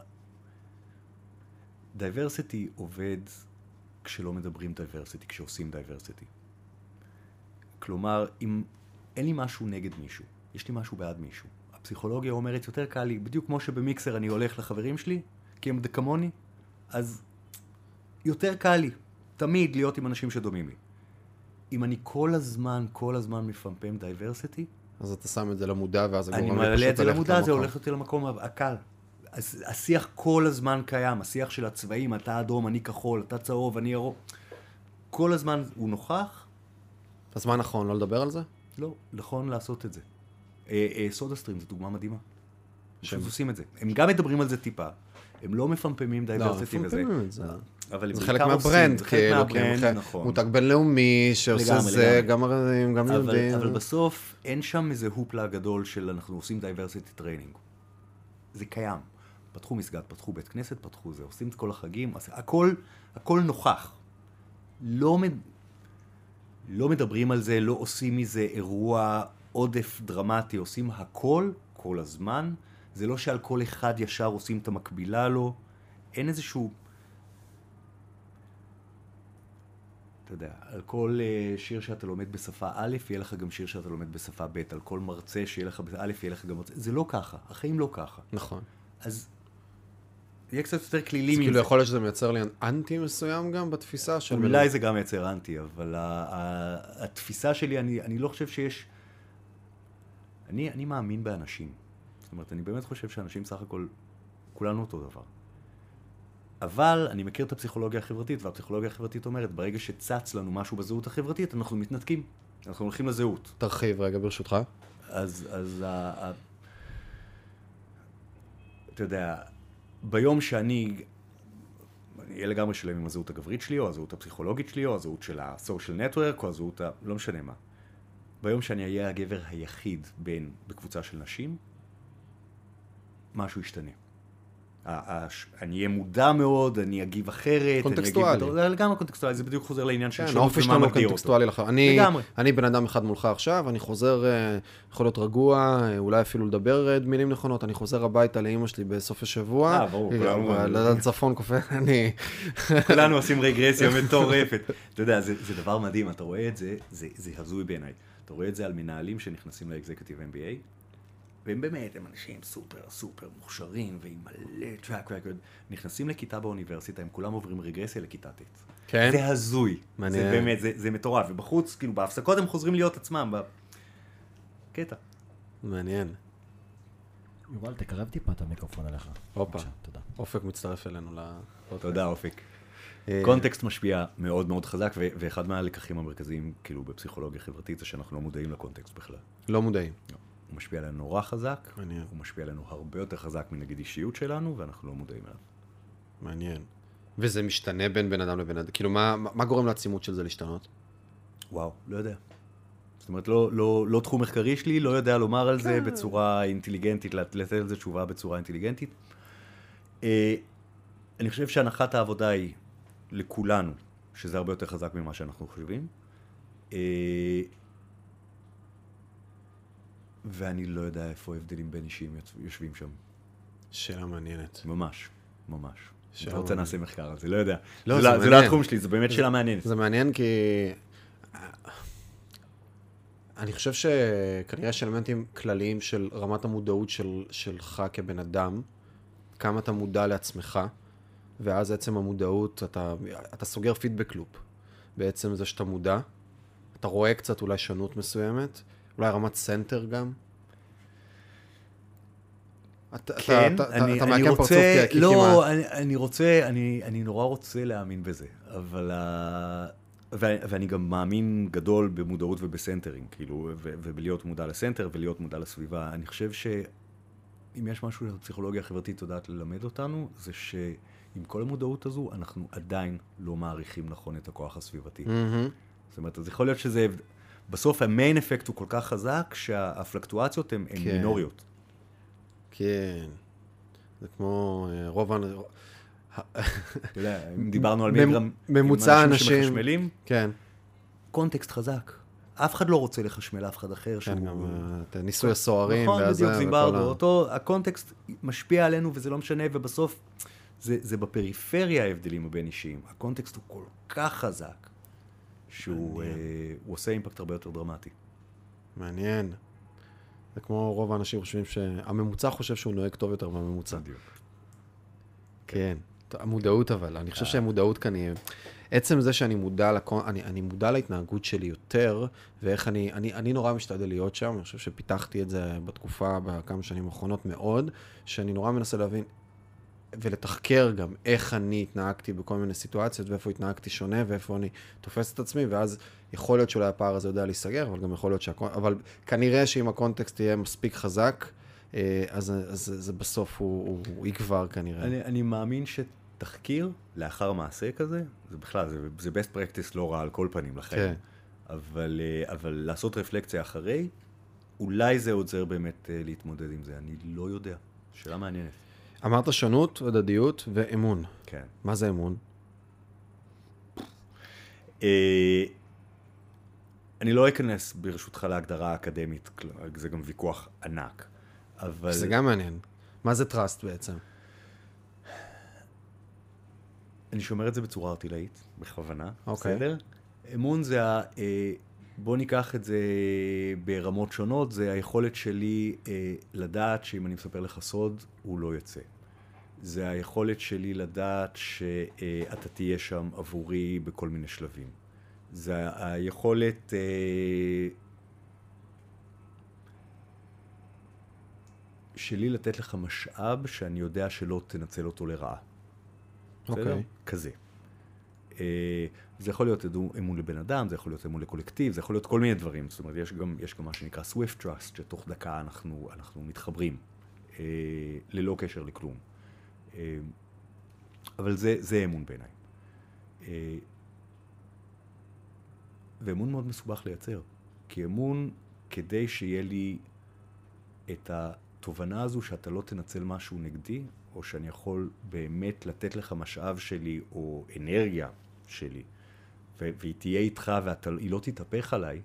דייברסיטי עובד כשלא מדברים דייברסיטי, כשעושים דייברסיטי. כלומר, אם אין לי משהו נגד מישהו, יש לי משהו בעד מישהו. הפסיכולוגיה אומרת, יותר קל לי, בדיוק כמו שבמיקסר אני הולך לחברים שלי, כי הם כמוני, אז יותר קל לי, תמיד להיות עם אנשים שדומים לי. אם אני כל הזמן מפמפם דייברסיטי, אז אתה שם את זה למודע, ואז זה גורם לי פשוט ללכת למקום. אני מעלה את זה למודע, זה הולך אותי למקום הקל. השיח כל הזמן קיים, השיח של הצבעים, אתה אדום, אני כחול, אתה צהוב, אני ירוק. כל הזמן הוא נוכח. אז מה נכון, לא לדבר על זה? לא, נכון לעשות את זה. סודה סטרים, זו דוגמה מדהימה. שהם עושים את זה. הם גם מדברים על זה טיפה. הם לא מפמפמים דייברסיטי וזה. זה חלק מהברנד, כאילו, מותג בינלאומי שעושה זה, גם ערבים, גם יהודים. אבל בסוף אין שם איזה הופלה גדול של אנחנו עושים דייברסיטי טריינינג. זה קיים. פתחו מסגד, פתחו בית כנסת, פתחו זה, עושים את כל החגים, הכל נוכח. לא מדברים על זה, לא עושים מזה אירוע עודף דרמטי, עושים הכל, כל הזמן. זה לא שעל כל אחד ישר עושים את המקבילה לו. אין איזשהו... אתה יודע, על כל שיר שאתה לומד בשפה א', יהיה לך גם שיר שאתה לומד בשפה ב', על כל מרצה שיהיה לך בא', יהיה לך גם מרצה. זה לא ככה, החיים לא ככה. נכון. אז יהיה קצת יותר כלילים. אז כאילו יכול להיות שזה מייצר לי אנטי מסוים גם בתפיסה של... אולי זה גם מייצר אנטי, אבל התפיסה שלי, אני לא חושב שיש... אני מאמין באנשים. זאת אומרת, אני באמת חושב שאנשים סך הכל, כולנו אותו דבר. אבל אני מכיר את הפסיכולוגיה החברתית, והפסיכולוגיה החברתית אומרת, ברגע שצץ לנו משהו בזהות החברתית, אנחנו מתנתקים. אנחנו הולכים לזהות. תרחיב רגע ברשותך. אז אתה יודע, ביום שאני אני אהיה לגמרי שלם עם הזהות הגברית שלי, או הזהות הפסיכולוגית שלי, או הזהות של ה-social network, או הזהות לא משנה מה. ביום שאני אהיה הגבר היחיד בקבוצה של נשים, משהו ישתנה. אני אהיה מודע מאוד, אני אגיב אחרת. קונטקסטואלי. זה לגמרי קונטקסטואלי, זה בדיוק חוזר לעניין של שונות ומה מגדיר אותו. אני בן אדם אחד מולך עכשיו, אני חוזר, יכול להיות רגוע, אולי אפילו לדבר מילים נכונות, אני חוזר הביתה לאמא שלי בסוף השבוע. ברור, לדעת צפון קופא, כולנו עושים רגרסיה מטורפת. אתה יודע, זה דבר מדהים, אתה רואה את זה, זה הזוי בעיניי. אתה רואה את זה על מנהלים שנכנסים לאקזקטיב MBA, והם באמת, הם אנשים סופר מוכשרים, ועם מלא טראק רקורד, נכנסים לכיתה באוניברסיטה, הם כולם עוברים רגרסיה לכיתה ט'. כן? זה הזוי. מעניין. זה באמת, זה מטורף. ובחוץ, כאילו, בהפסקות הם חוזרים להיות עצמם, בקטע. מעניין. יובל, תקרב טיפה את המיקרופון אליך. הופה. תודה. אופק מצטרף אלינו. תודה, אופק. קונטקסט משפיע מאוד מאוד חזק, ואחד מהלקחים המרכזיים, כאילו, בפסיכולוגיה חברתית, זה שאנחנו לא מודעים לקונטקסט בכלל. לא מודעים. הוא משפיע עלינו נורא חזק, מעניין. הוא משפיע עלינו הרבה יותר חזק מנגיד אישיות שלנו, ואנחנו לא מודעים אליו. מעניין. וזה משתנה בין בן אדם לבין אדם. כאילו, מה גורם לעצימות של זה להשתנות? וואו, לא יודע. זאת אומרת, לא תחום מחקרי שלי, לא יודע לומר על זה בצורה אינטליגנטית, לתת על זה תשובה בצורה אינטליגנטית. אני חושב שהנחת העבודה היא לכולנו, שזה הרבה יותר חזק ממה שאנחנו חושבים. ואני לא יודע איפה ההבדלים בין אישיים יושבים שם. שאלה מעניינת. ממש. אתה רוצה נעשה מחקר על זה, לא יודע. לא, זה לא התחום שלי, זה באמת שאלה מעניינת. זה מעניין כי אני חושב שכנראה יש אלמנטים כלליים של רמת המודעות שלך כבן אדם, כמה אתה מודע לעצמך, ואז עצם המודעות, אתה סוגר פידבק לופ. בעצם זה שאתה מודע, אתה רואה קצת אולי שונות מסוימת, אולי רמת סנטר גם. כן, אני רוצה, לא, אני נורא רוצה להאמין בזה, אבל, ואני גם מאמין גדול במודעות ובסנטרים, כאילו, ובלהיות מודע לסנטר ולהיות מודע לסביבה. אני חושב שאם יש משהו שהפסיכולוגיה החברתית יודעת ללמד אותנו, זה שעם כל המודעות הזו, אנחנו עדיין לא מעריכים נכון את הכוח הסביבתי. זאת אומרת, אז יכול להיות שזה, בסוף המיין אפקט הוא כל כך חזק, שהפלקטואציות הן מינוריות. כן, זה כמו רוב אתה יודע, אם דיברנו על ממוצע אנשים שמחשמלים, כן. קונטקסט חזק. אף אחד לא רוצה לחשמל אף אחד אחר. כן, גם ניסוי הסוהרים. נכון, בדיוק, זימברדו. הקונטקסט משפיע עלינו וזה לא משנה, ובסוף זה בפריפריה ההבדלים הבין אישיים. הקונטקסט הוא כל כך חזק, שהוא עושה אימפקט הרבה יותר דרמטי. מעניין. זה כמו רוב האנשים חושבים שהממוצע חושב שהוא נוהג טוב יותר מהממוצע. בדיוק. כן. המודעות אבל, אני חושב שהמודעות כאן היא, עצם זה שאני מודע להתנהגות שלי יותר, ואיך אני נורא משתדל להיות שם, אני חושב שפיתחתי את זה בתקופה, בכמה שנים האחרונות מאוד, שאני נורא מנסה להבין, ולתחקר גם איך אני התנהגתי בכל מיני סיטואציות, ואיפה התנהגתי שונה, ואיפה אני תופס את עצמי, ואז יכול להיות שאולי הפער הזה יודע להיסגר, אבל גם יכול להיות אבל כנראה שאם הקונטקסט יהיה מספיק חזק, אז זה בסוף הוא יגבר כנראה. אני מאמין שתחקיר לאחר מעשה כזה, זה בכלל, זה best practice לא רע על כל פנים לחיים. אבל לעשות רפלקציה אחרי, אולי זה עוזר באמת להתמודד עם זה, אני לא יודע. שאלה מעניינת. אמרת שונות, הדדיות ואמון. כן. מה זה אמון? אני לא אכנס ברשותך להגדרה האקדמית, זה גם ויכוח ענק. אבל... זה גם מעניין. מה זה טראסט בעצם? אני שומר את זה בצורה ארטילאית, בכוונה, אוקיי. בסדר? אמון זה, בוא ניקח את זה ברמות שונות, זה היכולת שלי לדעת שאם אני מספר לך סוד, הוא לא יצא. זה היכולת שלי לדעת שאתה תהיה שם עבורי בכל מיני שלבים. זה היכולת... שלי לתת לך משאב שאני יודע שלא תנצל אותו לרעה. אוקיי. כזה. זה יכול להיות אמון לבן אדם, זה יכול להיות אמון לקולקטיב, זה יכול להיות כל מיני דברים. זאת אומרת, יש גם מה שנקרא Swift Trust, שתוך דקה אנחנו מתחברים, ללא קשר לכלום. אבל זה אמון בעיניי. ואמון מאוד מסובך לייצר. כי אמון, כדי שיהיה לי את התובנה הזו שאתה לא תנצל משהו נגדי, או שאני יכול באמת לתת לך משאב שלי, או אנרגיה שלי, והיא תהיה איתך והיא לא תתהפך עליי,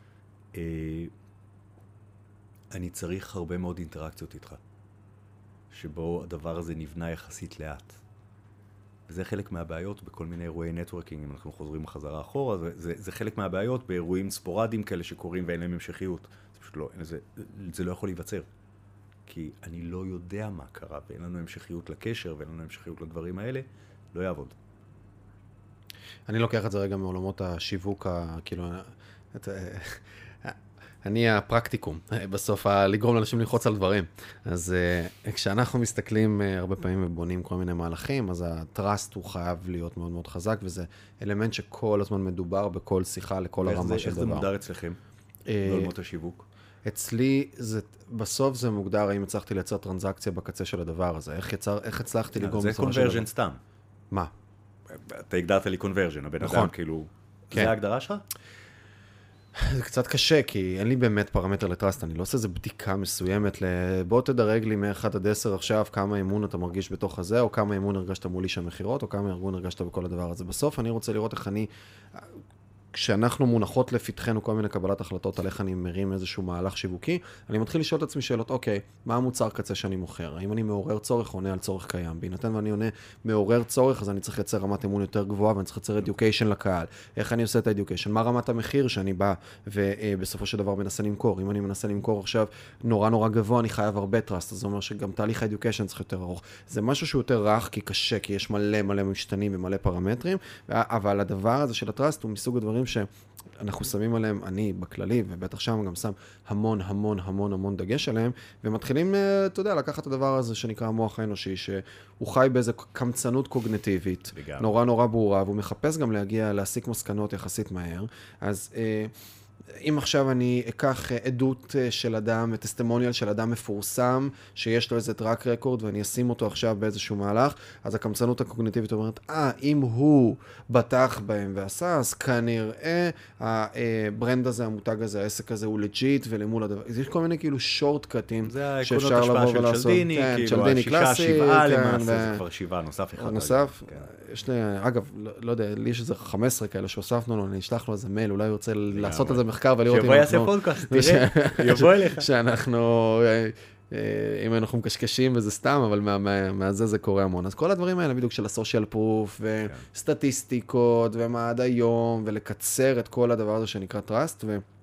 אני צריך הרבה מאוד אינטראקציות איתך, שבו הדבר הזה נבנה יחסית לאט. וזה חלק מהבעיות בכל מיני אירועי נטוורקינג, אם אנחנו חוזרים חזרה אחורה, זה חלק מהבעיות באירועים ספורדיים כאלה שקורים ואין להם המשכיות. זה פשוט לא, זה לא יכול להיווצר. כי אני לא יודע מה קרה, ואין לנו המשכיות לקשר, ואין לנו המשכיות לדברים האלה, לא יעבוד. אני לוקח את זה רגע מעולמות השיווק, כאילו, אני הפרקטיקום, בסוף, לגרום לאנשים ללחוץ על דברים. אז כשאנחנו מסתכלים הרבה פעמים ובונים כל מיני מהלכים, אז הטראסט הוא חייב להיות מאוד מאוד חזק, וזה אלמנט שכל הזמן מדובר בכל שיחה לכל הרמה של דבר. איך זה מוגדר אצלכם? בעולמות השיווק? אצלי, בסוף זה מוגדר, האם הצלחתי לייצר טרנזקציה בקצה של הדבר הזה. איך הצלחתי לגרום זה קונברז'ן סתם. מה? אתה הגדרת לי קונברז'ן, הבן אדם כאילו... זה ההגדרה שלך? זה קצת קשה, כי אין לי באמת פרמטר לטראסט, אני לא עושה איזה בדיקה מסוימת, בוא תדרג לי מ-1 עד 10 עכשיו, כמה אמון אתה מרגיש בתוך הזה, או כמה אמון הרגשת מול איש המחירות, או כמה ארגון הרגשת בכל הדבר הזה. בסוף אני רוצה לראות איך אני, כשאנחנו מונחות לפתחנו כל מיני קבלת החלטות על איך אני מרים איזשהו מהלך שיווקי, אני מתחיל לשאול את עצמי שאלות, אוקיי, מה המוצר קצה שאני מוכר? האם אני מעורר צורך או עונה על צורך קיים? בהינתן ואני עונה מעורר צורך, אז אני צריך לייצר רמת אמון יותר גבוהה, ואני צריך לייצר education לקהל. איך אני עושה את ה-education? מה רמת המחיר שאני בא ובסופו של דבר מנסה למכור? אם אני מנסה למכור עכשיו נורא גבוה, אני חייב הרבה trust, אז זה אומר שגם תהליך ה-education צריך יותר ארוך. זה משהו שהוא יותר רך, כי קשה, כי יש מלא משתנים ומלא פרמטרים, אבל הדבר הזה של הטראסט הוא מסוג הדברים שאנחנו שמים עליהם, אני בכללי, ובטח שם גם שם המון דגש עליהם, ומתחילים, אתה יודע, לקחת את הדבר הזה שנקרא המוח האנושי, שהוא חי באיזו קמצנות קוגניטיבית, נורא ברורה, והוא מחפש גם להסיק מסקנות יחסית מהר. אז אם עכשיו אני אקח עדות של אדם, טסטימוניאל של אדם מפורסם, שיש לו איזה טראק רקורד, ואני אשים אותו עכשיו באיזשהו מהלך, אז הקמצנות הקוגניטיבית אומרת, אם הוא בטח בהם ועשה, אז כנראה הברנד הזה, המותג הזה, העסק הזה הוא לג'יט, ולמול הדבר. אז יש כל מיני כאילו שורטקטים שאפשר לבוא ולעשות. של שלדיני, כאילו השישה, שבעה למעשה, זה כבר 7, נוסף אחד. נוסף, יש לי, אגב, לא יודע, לי יש איזה 15 כאלה שהוספנו לו, אני אשלח לו איזה מייל, אולי הוא רוצה לעשות את זה מחקר ולראות שבוא יעשה פודקאסט, תראה, יבוא אליך. שאנחנו, אם אנחנו מקשקשים וזה סתם, אבל מהזה זה קורה המון. אז כל הדברים האלה, בדיוק של הסושיאל פרוף, וסטטיסטיקות, ומה עד היום, ולקצר את כל הדבר הזה שנקרא טראסט,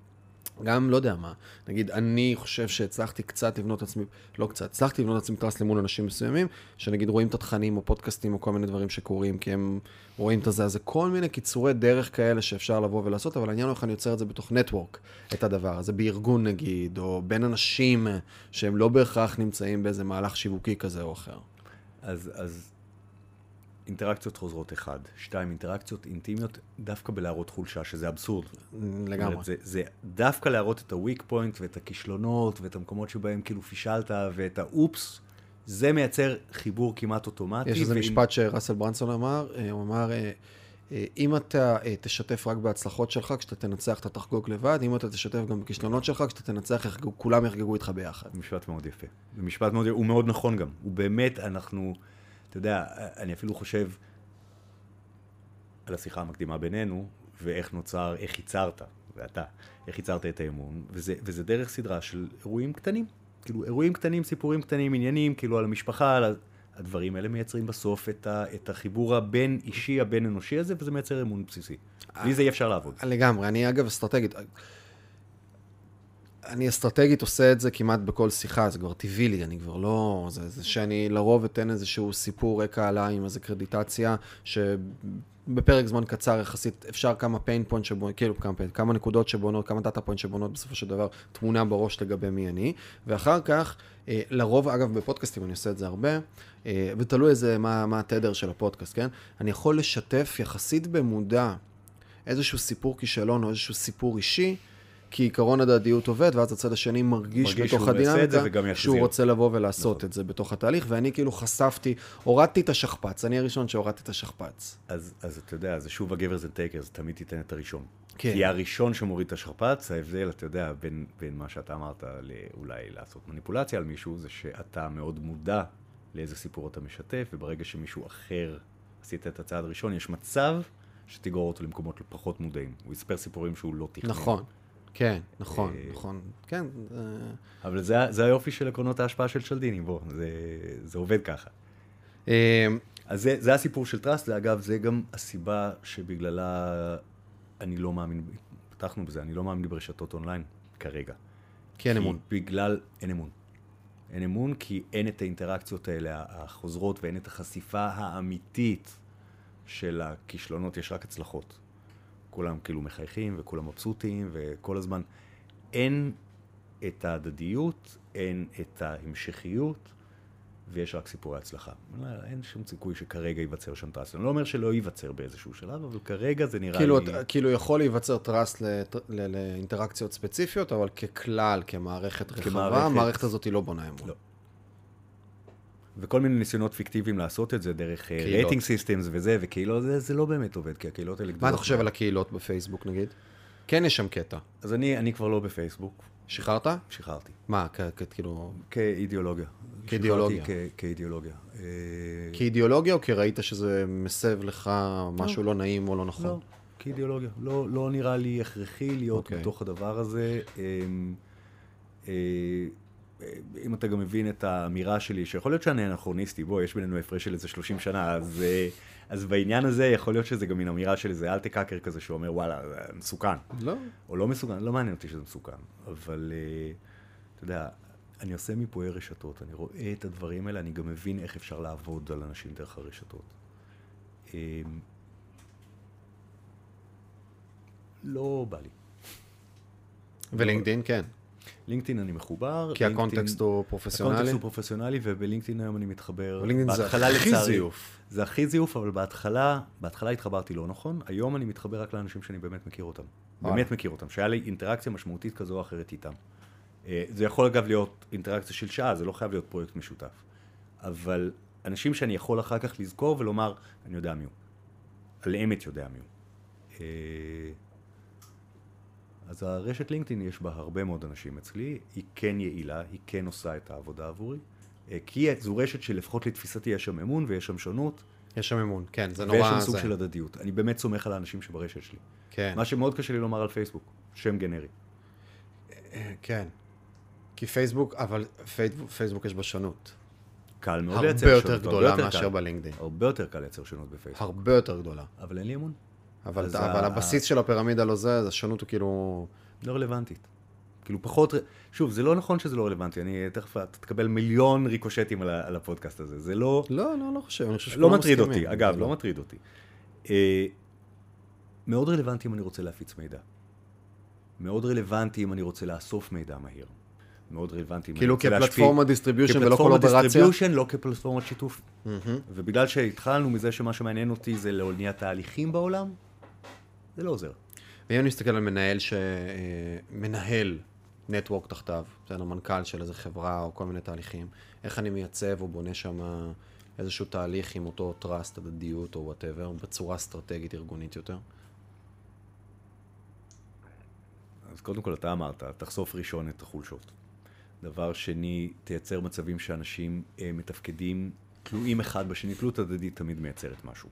גם לא יודע מה, נגיד, אני חושב שהצלחתי קצת לבנות עצמי, לא קצת, הצלחתי לבנות עצמי טראסט למול אנשים מסוימים, שנגיד רואים את התכנים או פודקאסטים או כל מיני דברים שקורים, כי הם רואים את זה, אז זה כל מיני קיצורי דרך כאלה שאפשר לבוא ולעשות, אבל העניין הוא איך אני יוצר את זה בתוך נטוורק, את הדבר הזה, בארגון נגיד, או בין אנשים שהם לא בהכרח נמצאים באיזה מהלך שיווקי כזה או אחר. אז אינטראקציות חוזרות 1, 2, אינטראקציות אינטימיות דווקא בלהראות חולשה, שזה אבסורד. לגמרי. זה דווקא להראות את הוויק פוינט ואת הכישלונות ואת המקומות שבהם כאילו פישלת ואת האופס, זה מייצר חיבור כמעט אוטומטי. יש איזה משפט שרסל ברנסון אמר, הוא אמר, אם אתה תשתף רק בהצלחות שלך, כשאתה תנצח אתה תחגוג לבד, אם אתה תשתף גם בכישלונות שלך, כשאתה תנצח כולם יחגגו איתך ביחד. משפט מאוד יפה. משפט מאוד יפה, הוא מאוד נכון גם. הוא באמת, אתה יודע, אני אפילו חושב על השיחה המקדימה בינינו, ואיך נוצר, איך ייצרת, ואתה, איך ייצרת את האמון, וזה דרך סדרה של אירועים קטנים. כאילו, אירועים קטנים, סיפורים קטנים, עניינים, כאילו על המשפחה, על הדברים האלה מייצרים בסוף את החיבור הבין אישי, הבין אנושי הזה, וזה מייצר אמון בסיסי. בלי זה אי אפשר לעבוד. לגמרי, אני אגב אסטרטגית עושה את זה כמעט בכל שיחה, זה כבר טבעי לי, אני כבר לא, זה שאני לרוב אתן איזשהו סיפור רקע עליי עם איזו קרדיטציה, שבפרק זמן קצר יחסית אפשר כמה pain point שבונות, כאילו כמה נקודות שבונות, כמה data point שבונות בסופו של דבר, תמונה בראש לגבי מי אני, ואחר כך, לרוב, אגב, בפודקאסטים אני עושה את זה הרבה, ותלוי איזה, מה התדר של הפודקאסט, כן? אני יכול לשתף יחסית במודע איזשהו סיפור כישלון או איזשהו סיפור אישי, כי עיקרון הדדיות עובד, ואז הצד השני מרגיש בתוך הדינמיקה, שהוא רוצה לבוא ולעשות את זה בתוך התהליך, ואני כאילו חשפתי, הורדתי את השכפץ, אני הראשון שהורדתי את השכפץ. אז אתה יודע, זה שוב הגבר זה טייקר, אז תמיד תיתן את הראשון. כן. כי הראשון שמוריד את השכפץ, ההבדל, אתה יודע, בין מה שאתה אמרת אולי לעשות מניפולציה על מישהו, זה שאתה מאוד מודע לאיזה סיפור אתה משתף, וברגע שמישהו אחר עשית את הצעד הראשון, יש מצב שתגרור אותו למקומות פחות מודעים. הוא יספר סיפורים שהוא לא תכנן. נכון, כן, נכון, כן. אבל זה היופי של עקרונות ההשפעה של צ'לדיני, בוא, זה עובד ככה. אז זה הסיפור של טראסט, אגב, זה גם הסיבה שבגללה אני לא מאמין, פתחנו בזה, אני לא מאמין ברשתות אונליין כרגע. כי אין אמון. בגלל, אין אמון. אין אמון כי אין את האינטראקציות האלה החוזרות ואין את החשיפה האמיתית של הכישלונות, יש רק הצלחות. כולם כאילו מחייכים וכולם מבסוטים וכל הזמן אין את ההדדיות, אין את ההמשכיות ויש רק סיפורי הצלחה. אין שום סיכוי שכרגע ייווצר שם טראסט. אני לא אומר שלא ייווצר באיזשהו שלב, אבל כרגע זה נראה לי... כאילו יכול להיווצר טראסט לאינטראקציות ספציפיות, אבל ככלל, כמערכת רחבה, המערכת הזאת היא לא בונה אמון. לא. וכל מיני ניסיונות פיקטיביים לעשות את זה דרך רייטינג סיסטמס וזה, וקהילות, זה לא באמת עובד, כי הקהילות האלה גדולות. מה אתה חושב על הקהילות בפייסבוק נגיד? כן יש שם קטע. אז אני כבר לא בפייסבוק. שחררת? שחררתי. מה, כאילו... כאידיאולוגיה. כאידיאולוגיה. כאידיאולוגיה. כאידיאולוגיה או כי ראית שזה מסב לך משהו לא נעים או לא נכון? לא, כאידיאולוגיה. לא נראה לי הכרחי להיות בתוך הדבר הזה. אם אתה גם מבין את האמירה שלי, שיכול להיות שאני אנכרוניסטי, בוא, יש בינינו הפרש של איזה 30 שנה, אז בעניין הזה יכול להיות שזה גם מן אמירה של איזה אלטקאקר כזה שאומר, וואלה, זה מסוכן. לא. או לא מסוכן, לא מעניין אותי שזה מסוכן. אבל, אתה יודע, אני עושה מיפויי רשתות, אני רואה את הדברים האלה, אני גם מבין איך אפשר לעבוד על אנשים דרך הרשתות. לא בא לי. ולינקדין כן. לינקדין אני מחובר. כי הקונטקסט הוא פרופסיונלי? הקונטקסט הוא פרופסיונלי, ובלינקדין היום אני מתחבר. ולינקדין זה הכי זיוף. זה הכי זיוף, אבל בהתחלה התחברתי לא נכון. היום אני מתחבר רק לאנשים שאני באמת מכיר אותם. באמת מכיר אותם. שהיה לי אינטראקציה משמעותית כזו או אחרת איתם. זה יכול אגב להיות אינטראקציה של שעה, זה לא חייב להיות פרויקט משותף. אבל אנשים שאני יכול אחר כך לזכור ולומר, אני יודע מי הוא. על אמת יודע מי הוא. אז הרשת לינקדאין יש בה הרבה מאוד אנשים אצלי, היא כן יעילה, היא כן עושה את העבודה עבורי, כי זו רשת שלפחות לתפיסתי יש שם אמון ויש שם שונות. יש שם אמון, כן, זה נורא... ויש שם סוג של הדדיות. אני באמת סומך על האנשים שברשת שלי. כן. מה שמאוד קשה לי לומר על פייסבוק, שם גנרי. כן. כי פייסבוק, אבל פייסבוק יש בה שונות. קל מאוד לייצר שונות. הרבה יותר גדולה מאשר בלינקדאין. הרבה יותר קל לייצר שונות בפייסבוק. הרבה יותר גדולה. אבל אין לי אמון. אבל הבסיס של הפירמידה לא זה, השונות הוא כאילו... לא רלוונטית. כאילו פחות... שוב, זה לא נכון שזה לא רלוונטי. אני תכף תקבל מיליון ריקושטים על הפודקאסט הזה. זה לא... לא חושב. אני חושב שכולם מסכימים. לא מטריד אותי, אגב, לא מטריד אותי. מאוד רלוונטי אם אני רוצה להפיץ מידע. מאוד רלוונטי אם אני רוצה לאסוף מידע מהיר. מאוד רלוונטי אם אני רוצה להשפיע. כאילו כפלטפורמה דיסטריביושן ולא קולברציה? כפלטפורמה דיסטריביושן, לא כפלטפורמת שיתוף. ובגלל שהתחלנו מזה שמה שמעניין אותי זה להוניית תהליכים בעולם, זה לא עוזר. ואם אני מסתכל על מנהל שמנהל נטוורק תחתיו, זה המנכ"ל של איזו חברה או כל מיני תהליכים, איך אני מייצב או בונה שם איזשהו תהליך עם אותו טראסט, הדדיות או whatever, בצורה אסטרטגית ארגונית יותר? אז קודם כל אתה אמרת, תחשוף ראשון את החולשות. דבר שני, תייצר מצבים שאנשים מתפקדים תלויים אחד בשני, תלות הדדית תמיד מייצרת משהו.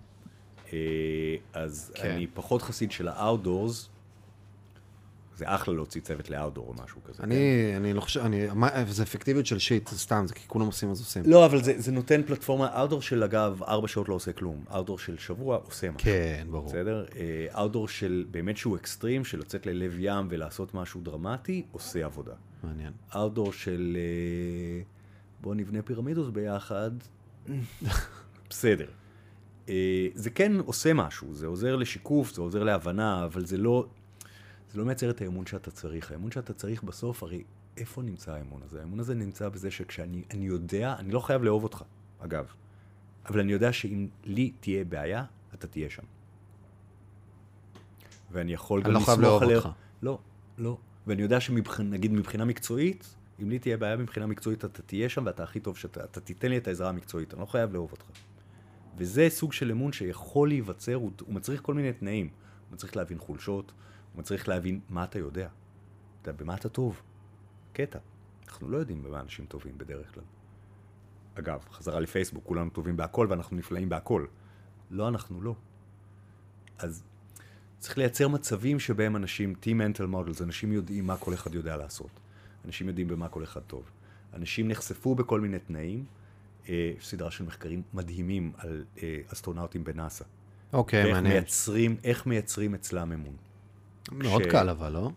אז אני פחות חסיד של האוטדורס, זה אחלה להוציא צוות לאוטדור או משהו כזה. אני לא חושב, זה אפקטיביות של שיט, זה סתם, זה כי כולם עושים אז עושים. לא, אבל זה נותן פלטפורמה, אאוטדור של אגב 4 שעות לא עושה כלום, אאוטדור של שבוע עושה משהו. כן, ברור. בסדר? אאוטדור של באמת שהוא אקסטרים, של לצאת ללב ים ולעשות משהו דרמטי, עושה עבודה. מעניין. אאוטדור של בוא נבנה פירמידות ביחד, בסדר. זה כן עושה משהו, זה עוזר לשיקוף, זה עוזר להבנה, אבל זה לא מייצר את האמון שאתה צריך. האמון שאתה צריך בסוף, הרי איפה נמצא האמון הזה? האמון הזה נמצא בזה שכשאני יודע, אני לא חייב לאהוב אותך, אגב, אבל אני יודע שאם לי תהיה בעיה, אתה תהיה שם. ואני יכול גם לסמוך עליך. לא. ואני יודע שנגיד מבחינה מקצועית, אם לי תהיה בעיה מבחינה מקצועית, אתה תהיה שם ואתה הכי טוב שאתה תיתן לי את העזרה המקצועית, אני לא חייב לאהוב אותך. וזה סוג של אמון שיכול להיווצר, הוא מצריך כל מיני תנאים. הוא מצריך להבין חולשות, הוא מצריך להבין מה אתה יודע. אתה יודע, במה אתה טוב? קטע. אנחנו לא יודעים במה אנשים טובים בדרך כלל. אגב, חזרה לפייסבוק, כולנו טובים בהכל ואנחנו נפלאים בהכל. לא, אנחנו לא. אז צריך לייצר מצבים שבהם אנשים, team mental models, אנשים יודעים מה כל אחד יודע לעשות. אנשים יודעים במה כל אחד טוב. אנשים נחשפו בכל מיני תנאים, סדרה של מחקרים מדהימים על אסטרונאוטים בנאסא. אוקיי, מעניין. איך מייצרים אצלם אמון. מאוד קל אבל, לא?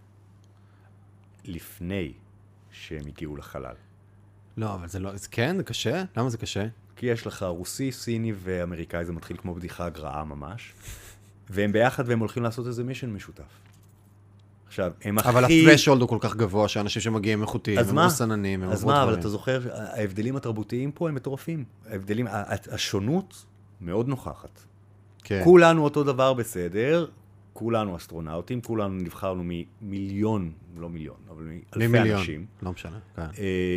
לפני שהם הגיעו לחלל. לא, אבל זה לא, כן, זה קשה? למה זה קשה? כי יש לך רוסי, סיני ואמריקאי, זה מתחיל כמו בדיחה גרעה ממש, והם ביחד והם הולכים לעשות איזה מישן משותף. עכשיו, הם הכי... אבל הפרשולד הוא כל כך גבוה, שאנשים שמגיעים איכותיים, הם מוסננים, הם אז מה, אבל אתה זוכר, ההבדלים התרבותיים פה הם מטורפים. ההבדלים, השונות מאוד נוכחת. כן. כולנו אותו דבר בסדר, כולנו אסטרונאוטים, כולנו נבחרנו ממיליון, לא מיליון, אבל מאלפי אנשים. לא משנה, כן.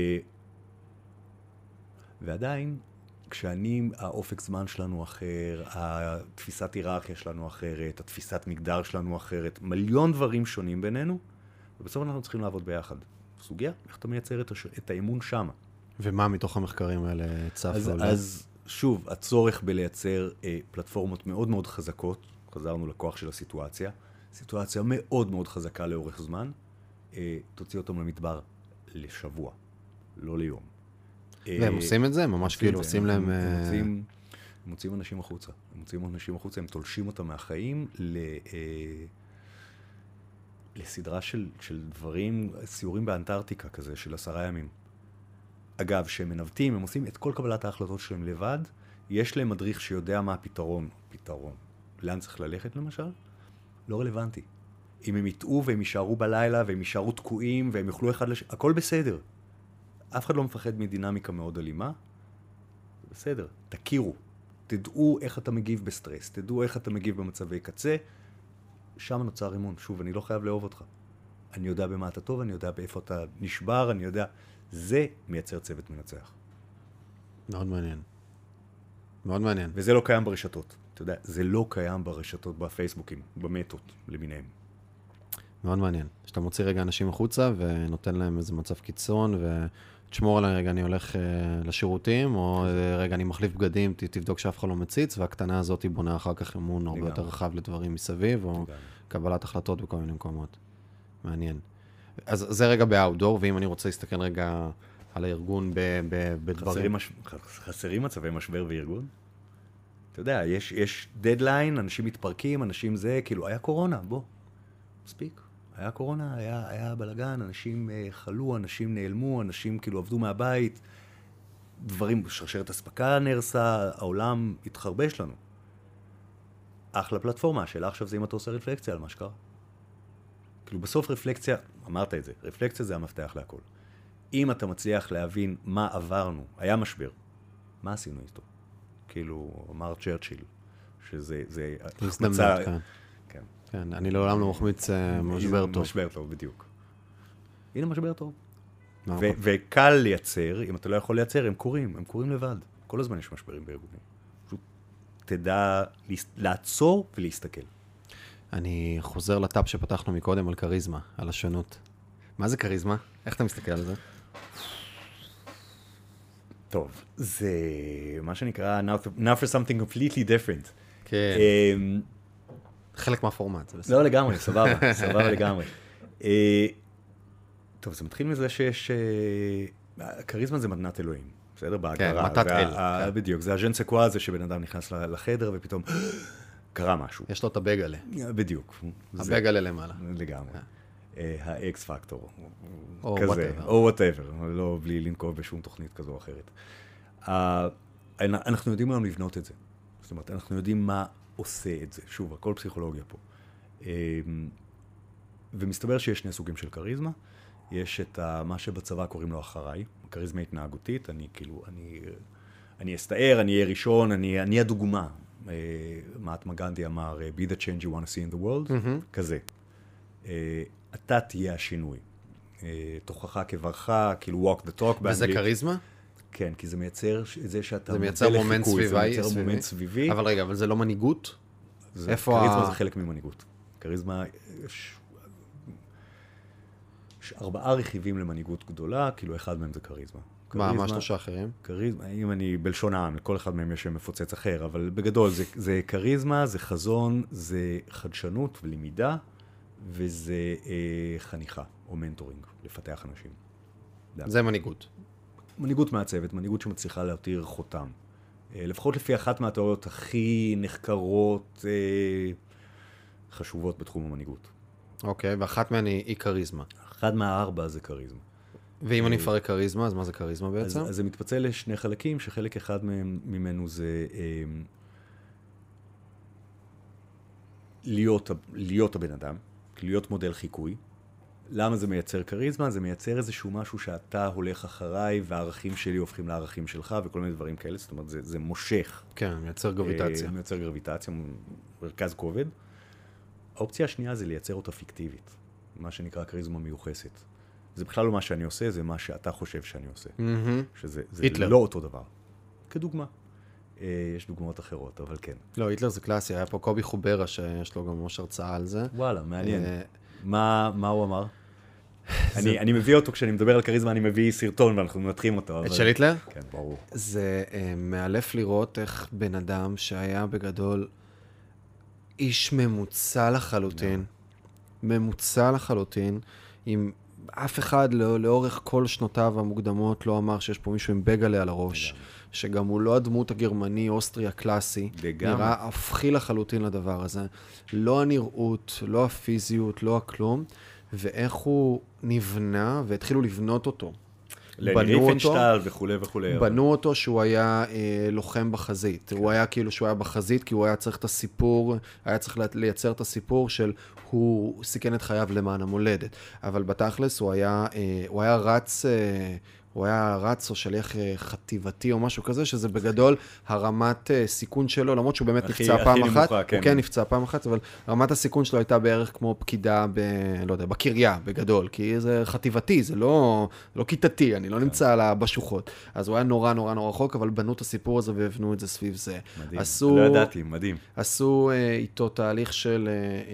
ועדיין, האופק זמן שלנו אחר, התפיסת היררכיה שלנו אחרת, התפיסת מגדר שלנו אחרת, מיליון דברים שונים בינינו, ובסוף אנחנו צריכים לעבוד ביחד. סוגיה, איך אתה מייצר את האמון שם. ומה מתוך המחקרים האלה צף ועולה? אז שוב, הצורך בלייצר פלטפורמות מאוד מאוד חזקות, חזרנו לכוח של הסיטואציה, סיטואציה מאוד מאוד חזקה לאורך זמן, תוציא אותם למדבר לשבוע, לא ליום. והם עושים את זה? ממש כאילו עושים להם... הם מוצאים אנשים החוצה. הם תולשים אותם מהחיים לסדרה של דברים, סיורים באנטארקטיקה כזה, של 10 ימים. אגב, שהם מנווטים, הם עושים את כל קבלת ההחלטות שלהם לבד, יש להם מדריך שיודע מה הפתרון. לאן צריך ללכת למשל? לא רלוונטי. אם הם יטעו והם יישארו בלילה והם יישארו תקועים והם יוכלו אחד הכל בסדר. אף אחד לא מפחד מדינמיקה מאוד אלימה. זה בסדר. תכירו. תדעו איך אתה מגיב בסטרס. תדעו איך אתה מגיב במצבי קצה. שם נוצר אמון. שוב, אני לא חייב לאהוב אותך. אני יודע במה אתה טוב, אני יודע באיפה אתה נשבר, אני יודע... זה מייצר צוות מנצח. מאוד מעניין. מאוד מעניין. וזה לא קיים ברשתות. אתה יודע, זה לא קיים ברשתות, בפייסבוקים, במטות, למיניהם. מאוד מעניין. שאתה מוציא רגע אנשים החוצה ונותן להם איזה מצב קיצון, ותשמור עליי רגע, אני הולך לשירותים, או רגע, אני מחליף בגדים, תבדוק שאף אחד לא מציץ, והקטנה הזאת היא בונה אחר כך אמון הרבה יותר רחב לדברים מסביב, או קבלת החלטות בכל מיני מקומות. מעניין. אז זה רגע באאוטדור, ואם אני רוצה להסתכל רגע על הארגון בדברים... חסרים מצבי משבר וארגון? אתה יודע, יש דדליין, אנשים מתפרקים, אנשים זה, כאילו, היה קורונה, בוא, מספיק. היה קורונה, היה בלגן, אנשים חלו, אנשים נעלמו, אנשים כאילו עבדו מהבית, דברים, שרשרת הספקה נרסה, העולם התחרבש לנו. אחלה פלטפורמה, השאלה עכשיו זה אם אתה עושה רפלקציה על מה שקרה. כאילו בסוף רפלקציה, אמרת את זה, רפלקציה זה המפתח להכל. אם אתה מצליח להבין מה עברנו, היה משבר, מה עשינו איתו? כאילו, אמר צ'רצ'יל, שזה החמצה... כן. כן, אני לעולם לא מחמיץ משבר טוב. משבר טוב, בדיוק. הנה משבר טוב. וקל לייצר, אם אתה לא יכול לייצר, הם קורים לבד. כל הזמן יש משברים בארגונים. פשוט תדע לעצור ולהסתכל. אני חוזר לטאפ שפתחנו מקודם על קריזמה, על השונות. מה זה קריזמה? איך אתה מסתכל על זה? טוב, זה מה שנקרא now for something completely different. כן. חלק מהפורמט, זה בסדר. לא לגמרי, סבבה לגמרי. טוב, זה מתחיל מזה שיש... קריזמה זה מתנת אלוהים, בסדר? בהגדרה. כן, מתת אל. בדיוק, זה הז'ן סקווה הזה שבן אדם נכנס לחדר ופתאום קרה משהו. יש לו את הבגלה. בדיוק. הבגלה למעלה. לגמרי. האקס פקטור. או whatever. או whatever, לא בלי לנקוב בשום תוכנית כזו או אחרת. אנחנו יודעים היום לבנות את זה. זאת אומרת, אנחנו יודעים מה עושה את זה. שוב, הכל פסיכולוגיה פה. ומסתבר שיש 2 סוגים של קריזמה. יש את מה שבצבא קוראים לו אחריי, קריזמה התנהגותית. אני אסתער, אני אהיה ראשון, אני הדוגמה. מהטמה גנדי אמר, be the change you want to see in the world, כזה. אתה תהיה השינוי. תוכחה כברכה, כאילו walk the talk באנגלית. וזה כריזמה? כן, כי זה מייצר את זה שאתה... זה מייצר מומנט סביבי. זה מייצר מומנט סביבי. אבל רגע, אבל זה לא מנהיגות? כריזמה זה חלק ממנהיגות. כריזמה, יש 4 רכיבים למנהיגות גדולה, כאילו אחד מהם זה כריזמה. מה 3 אחרים? כריזמה, אם אני בלשון העם, לכל אחד מהם יש מפוצץ אחר, אבל בגדול זה כריזמה, זה חזון, זה חדשנות ולמידה, וזה חניכה או מנטורינג, לפתח אנשים. זה מנהיגות. מנהיגות מעצבת, מנהיגות שמצליחה להותיר חותם. לפחות לפי אחת מהתיאוריות הכי נחקרות, חשובות בתחום המנהיגות. אוקיי, ואחת מהן היא כריזמה. אחד מה4 זה כריזמה. ואם אני מפרק כריזמה, אז מה זה כריזמה בעצם? אז זה מתפצל לשני חלקים, שחלק אחד ממנו זה להיות הבן אדם, להיות מודל חיקוי. למה זה מייצר כריזמה? זה מייצר איזשהו משהו שאתה הולך אחריי, והערכים שלי הופכים לערכים שלך, וכל מיני דברים כאלה. זאת אומרת, זה מושך. כן, מייצר גרביטציה. מייצר גרביטציה, מרכז כובד. האופציה השנייה זה לייצר אותה פיקטיבית, מה שנקרא כריזמה מיוחסת. זה בכלל לא מה שאני עושה, זה מה שאתה חושב שאני עושה. שזה לא אותו דבר. כדוגמה. יש דוגמאות אחרות, אבל כן. לא, היטלר זה קלאסי. היה פה קובי חוברה, שיש לו גם ממש הרצאה על זה. וואלה, מעניין. מה הוא אמר? אני מביא אותו, כשאני מדבר על כריזמה, אני מביא סרטון ואנחנו מנתחים אותו. את של היטלר? כן, ברור. זה מאלף לראות איך בן אדם שהיה בגדול איש ממוצע לחלוטין, ממוצע לחלוטין, עם אף אחד לאורך כל שנותיו המוקדמות לא אמר שיש פה מישהו עם בגלה על הראש, שגם הוא לא הדמות הגרמני, אוסטרי הקלאסי, נראה הפכי לחלוטין לדבר הזה. לא הנראות, לא הפיזיות, לא הכלום, ואיך הוא נבנה והתחילו לבנות אותו. לריפנשטל וכו' וכו'. בנו אותו שהוא היה לוחם בחזית. הוא היה כאילו שהוא היה בחזית, כי הוא היה צריך את הסיפור, היה צריך לייצר את הסיפור של הוא סיכן את חייו למען המולדת. אבל בתכלס הוא היה רץ או שליח חטיבתי או משהו כזה, שזה בגדול הרמת סיכון שלו, למרות שהוא באמת נפצע פעם אחת, הוא כן נפצע פעם אחת, אבל רמת הסיכון שלו הייתה בערך כמו פקידה לא יודע, בקריה בגדול, כי זה חטיבתי, זה לא כיתתי, אני לא נמצא בשוחות. אז הוא היה נורא נורא נורא רחוק, אבל בנו את הסיפור הזה והבנו את זה סביב זה. מדהים, לא ידעתי, מדהים. עשו איתו תהליך של...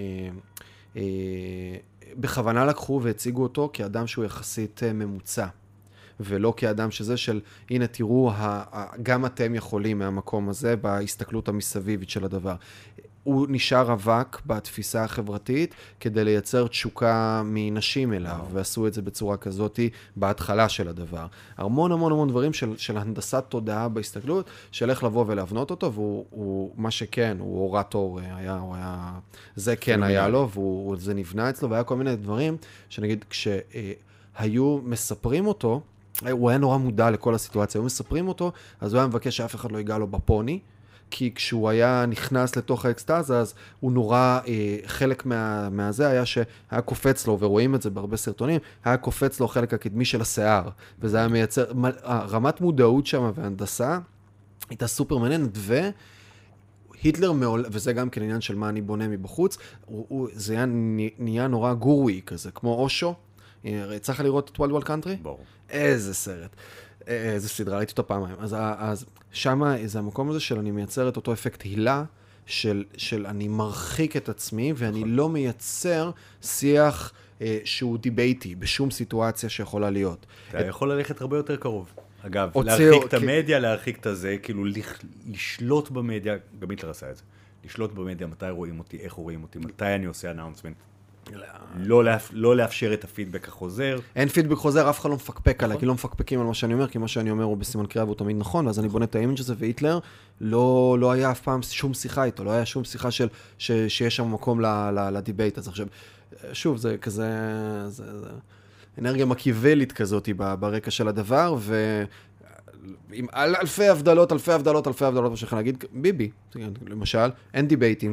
בכוונה לקחו והציגו אותו כאדם שהוא יחסית ממוצע. ולא כאדם שזה של, הנה תראו, גם אתם יכולים מהמקום הזה, בהסתכלות המסביבית של הדבר. הוא נשאר אבק בתפיסה החברתית, כדי לייצר תשוקה מנשים אליו, ועשו את זה בצורה כזאת בהתחלה של הדבר. המון המון המון דברים של הנדסת תודעה בהסתכלות, של איך לבוא ולהבנות אותו, והוא, מה שכן, הוא אורטור, זה כן היה לו, וזה נבנה אצלו, והיה כל מיני דברים, שנגיד, כשהיו מספרים אותו, הוא היה נורא מודע לכל הסיטואציה, היו מספרים אותו, אז הוא היה מבקש שאף אחד לא ייגע לו בפוני, כי כשהוא היה נכנס לתוך האקסטאזה, אז הוא נורא, חלק מהזה היה שהיה קופץ לו, ורואים את זה בהרבה סרטונים, היה קופץ לו חלק הקדמי של השיער, וזה היה מייצר, רמת מודעות שם והנדסה, הייתה סופר מעניינת, והיטלר, וזה גם כן עניין של מה אני בונה מבחוץ, זה נהיה נורא גורוי כזה, כמו אושו, צריך לראות את וולד קאנטרי? ברור. איזה סרט. איזה סדרה, ראיתי אותו פעמיים. אז שמה זה המקום הזה של אני מייצר את אותו אפקט הילה, של אני מרחיק את עצמי, ואני לא מייצר שיח שהוא דיבייטי, בשום סיטואציה שיכולה להיות. אתה יכול ללכת הרבה יותר קרוב. אגב, להרחיק את המדיה, להרחיק את הזה, כאילו לשלוט במדיה, גם היטלר עשה את זה. לשלוט במדיה, מתי רואים אותי, איך רואים אותי, מתי אני עושה אנאונסמנט. לא לאפשר את הפידבק החוזר. אין פידבק חוזר, אף אחד לא מפקפק עליי, כי לא מפקפקים על מה שאני אומר, כי מה שאני אומר הוא בסימן קריאה והוא תמיד נכון, ואז אני בונה את האימג' הזה, והיטלר לא היה אף פעם שום שיחה איתו, לא היה שום שיחה שיש שם מקום לדיבייט. אז עכשיו, שוב, זה כזה, זה אנרגיה מקיאוולית כזאת ברקע של הדבר, עם אלפי הבדלות, מה שלך להגיד, ביבי, למשל, אין דיבייטים כבר,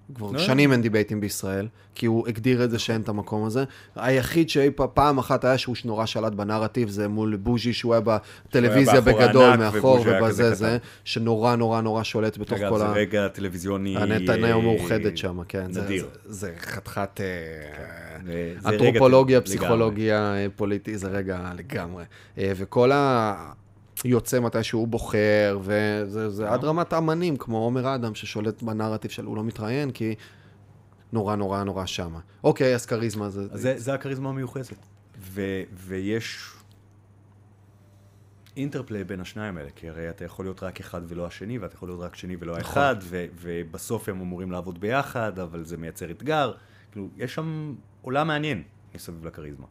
כבר שנים אין דיבייטים בישראל, כי הוא הגדיר את זה שאין את המקום הזה. היחיד פעם אחת היה שהוא נורא שלט בנרטיב, זה מול בוז'י, שהוא היה בטלוויזיה בגדול, מאחור ובזה זה, שנורא נורא נורא שולט בתוך כל זה רגע טלוויזיוני... הנתניה מאוחדת שם, כן. נדיר. זה חתיכת אנתרופולוגיה, פסיכולוגיה, פוליטי, זה רגע לגמרי. וכל יוצא מתי שהוא בוחר, וזה עד רמת אמנים, כמו עומר אדם, ששולט בנרטיב של הוא לא מתראיין, כי נורא נורא נורא שמה. אוקיי, אז קריזמה זה... זה הקריזמה המיוחסת. ויש אינטרפליי בין השניים האלה, כי הרי אתה יכול להיות רק אחד ולא השני, ואתה יכול להיות רק שני ולא אחד, ובסוף הם אמורים לעבוד ביחד, אבל זה מייצר אתגר. כאילו, יש שם עולם מעניין מסביב לקריזמה.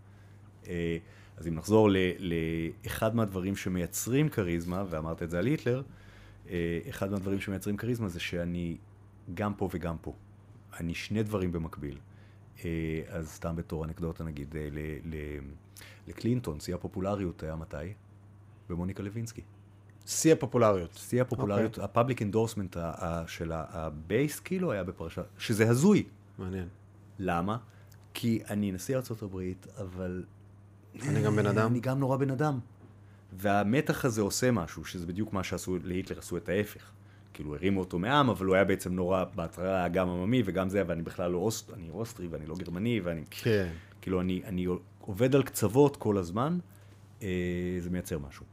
אז אם נחזור לאחד מהדברים שמייצרים קריזמה, ואמרת את זה על היטלר, אחד מהדברים שמייצרים קריזמה זה שאני גם פה וגם פה. אני שני דברים במקביל. אז סתם בתור אנקדוטה נגיד, לקלינטון, שיא הפופולריות היה מתי? במוניקה לוינסקי. שיא הפופולריות. שיא הפופולריות, הפאבליק אנדורסמנט של הבייס כאילו היה בפרשה, שזה הזוי. מעניין. למה? כי אני נשיא ארצות הברית, אבל... אני גם בן אדם. אני גם נורא בן אדם. והמתח הזה עושה משהו, שזה בדיוק מה שעשו, להיטלר עשו את ההפך. כאילו, הרימו אותו מעם, אבל הוא היה בעצם נורא, בהתחלה היה גם עממי וגם זה, ואני בכלל לא אני אוסטרי ואני לא גרמני, ואני... כן. כאילו, אני עובד על קצוות כל הזמן, זה מייצר משהו.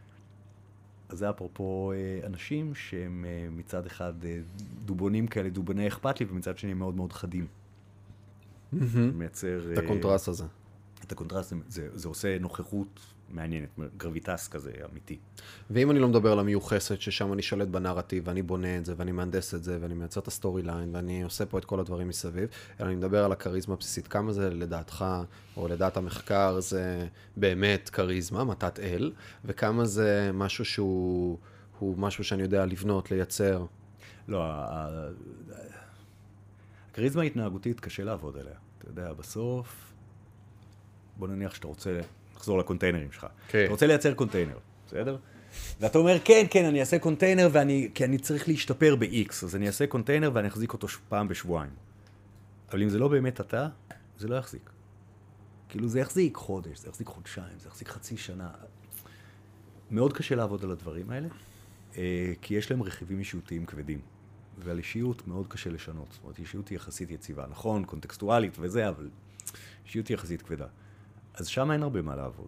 אז זה אפרופו אנשים שהם מצד אחד דובונים כאלה, דובוני אכפת לי, ומצד שני מאוד מאוד חדים. מייצר... את הקונטרסט הזה. את הקונטרסט, זה עושה נוכחות מעניינת, גרביטס כזה אמיתי. ואם אני לא מדבר על המיוחסת, ששם אני שולט בנרטיב, ואני בונה את זה, ואני מהנדס את זה, ואני מייצר את הסטורי ליין, ואני עושה פה את כל הדברים מסביב, אלא אני מדבר על הקריזמה הבסיסית. כמה זה לדעתך, או לדעת המחקר, זה באמת קריזמה, מתת אל, וכמה זה משהו שהוא משהו שאני יודע לבנות, לייצר. לא, הקריזמה ההתנהגותית קשה לעבוד עליה. אתה יודע, בסוף... בוא נניח שאתה רוצה לחזור לקונטיינרים שלך. אתה רוצה לייצר קונטיינר, בסדר? ואתה אומר, כן, אני אעשה קונטיינר, כי אני צריך להשתפר ב-X, אז אני אעשה קונטיינר ואני אחזיק אותו פעם בשבועיים. אבל אם זה לא באמת אתה, זה לא יחזיק. כאילו זה יחזיק חודש, זה יחזיק חודשיים, זה יחזיק חצי שנה. מאוד קשה לעבוד על הדברים האלה, כי יש להם רכיבים אישיותיים כבדים. ועל אישיות מאוד קשה לשנות. זאת אומרת, אישיות היא יחסית יציבה. נכון, קונטקסטואלית וזה, אבל אישיות היא יחסית כבדה. אז שם אין הרבה מה לעבוד.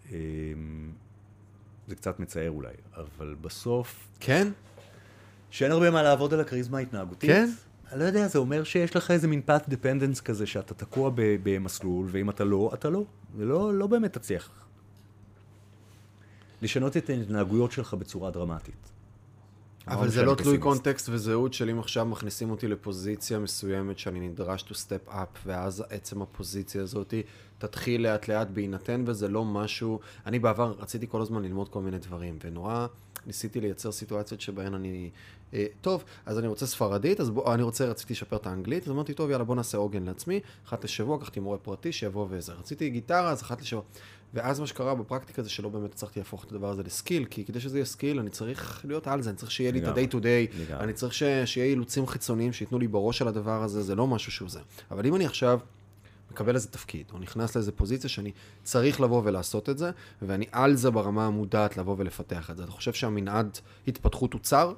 זה קצת מצער אולי, אבל בסוף... כן? שאין הרבה מה לעבוד על הקריזמה ההתנהגותית. כן? אני לא יודע, זה אומר שיש לך איזה מין path dependence כזה, שאתה תקוע במסלול, ואם אתה לא, אתה לא. ולא באמת תצליח. לשנות את ההתנהגויות שלך בצורה דרמטית. אבל זה לא תלוי קונטקסט וזהות של אם עכשיו מכניסים אותי לפוזיציה מסוימת שאני נדרש to step up, ואז עצם הפוזיציה הזאת תתחיל לאט לאט בהינתן, וזה לא משהו... אני בעבר רציתי כל הזמן ללמוד כל מיני דברים, ונורא ניסיתי לייצר סיטואציות שבהן אני... טוב, אז אני רוצה ספרדית, אז רציתי לשפר את האנגלית, אז אמרתי, טוב, יאללה, בוא נעשה עוגן לעצמי, אחת לשבוע, לקחתי מורה פרטי שיבוא וזה. רציתי גיטרה, אז אחת לשבוע. ואז מה שקרה בפרקטיקה זה שלא באמת הצלחתי להפוך את הדבר הזה לסקיל, כי כדי שזה יהיה סקיל, אני צריך להיות על זה, אני צריך שיהיה לי את ה-day to day, אני צריך שיהיה אילוצים חיצוניים שיתנו לי בראש על הדבר הזה, זה לא משהו שהוא זה. אבל אם אני עכשיו מקבל איזה תפקיד, או נכנס לאיזה פוזיציה שאני צריך לבוא ולעשות את זה, ואני על זה ברמה המודעת לבוא ולפתח את זה. אתה חושב שהמנעד התפתחות הוא צר?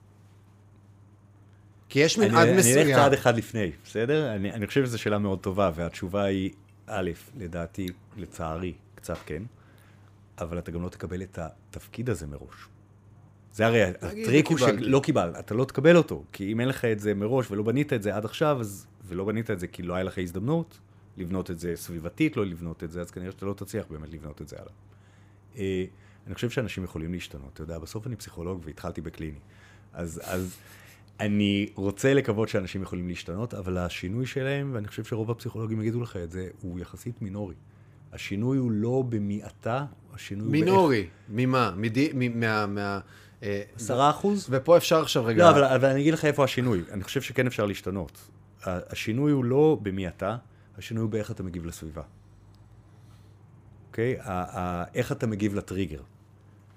כי יש מנעד מסוים. אני אלך צעד אחד לפני, בסדר? אני חושב שזו שאלה מאוד טובה, והתשובה היא, א', לדעתי, לצערי, קצת כן, אבל אתה גם לא תקבל את התפקיד הזה מראש. זה הרי, הטריק הוא שלא קיבל, אתה לא תקבל אותו, כי אם אין לך את זה מראש ולא בנית את זה עד עכשיו, ולא בנית את זה כי לא היה לך הזדמנות לבנות את זה סביבתית, לא לבנות את זה, אז כנראה שאתה לא תצליח באמת לבנות את זה הלאה. אני חושב שאנשים יכולים להשתנות, אתה יודע, בסוף אני פסיכולוג והתחלתי בקליני, אז אני רוצה לקוות שאנשים יכולים להשתנות, אבל השינוי שלהם, ואני חושב שרוב הפסיכולוגים יגידו לך את זה, הוא יחסית מינורי. השינוי הוא לא במעטה, השינוי הוא... מינורי, ממה? 10%? ופה אפשר עכשיו רגע... לא, אבל אני אגיד לך איפה השינוי. אני חושב שכן אפשר להשתנות. השינוי הוא לא במעטה, השינוי הוא באיך אתה מגיב לסביבה. אוקיי? איך אתה מגיב לטריגר.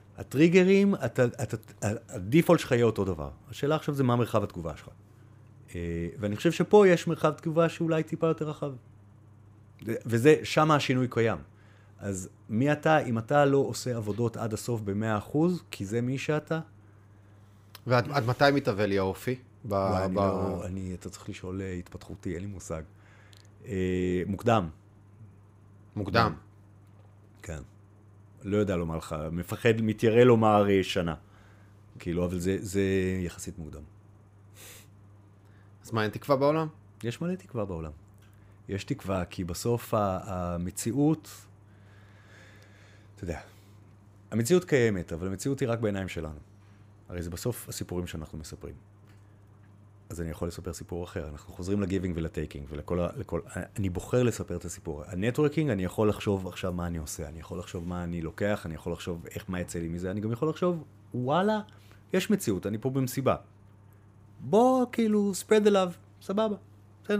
הטריגרים, הדיפולט שלך יהיה אותו דבר. השאלה עכשיו זה מה מרחב התגובה שלך. ואני חושב שפה יש מרחב תגובה שאולי טיפה יותר רחב. וזה, שם השינוי קיים. אז מי אתה, אם אתה לא עושה עבודות עד הסוף ב-100%, כי זה מי שאתה? ועד מתי מתהווה לי האופי? אתה צריך לשאול התפתחותי, אין לי מושג. מוקדם. מוקדם. כן. לא יודע לומר לך, מפחד, מתיירא לומר שנה. כאילו, אבל זה יחסית מוקדם. אז מה, אין תקווה בעולם? יש מלא תקווה בעולם. יש תקווה, כי בסוף המציאות, אתה יודע, המציאות קיימת, אבל המציאות היא רק בעיניים שלנו. הרי זה בסוף הסיפורים שאנחנו מספרים. אז אני יכול לספר סיפור אחר. אנחנו חוזרים לגיבינג ולטייקינג, אני בוחר לספר את הסיפור. הנטוורקינג, אני יכול לחשוב עכשיו מה אני עושה, אני יכול לחשוב מה אני לוקח, אני יכול לחשוב מה יצא לי מזה, אני גם יכול לחשוב, וואלה, יש מציאות, אני פה במסיבה. בוא, כאילו, spread the love, סבבה, בסדר.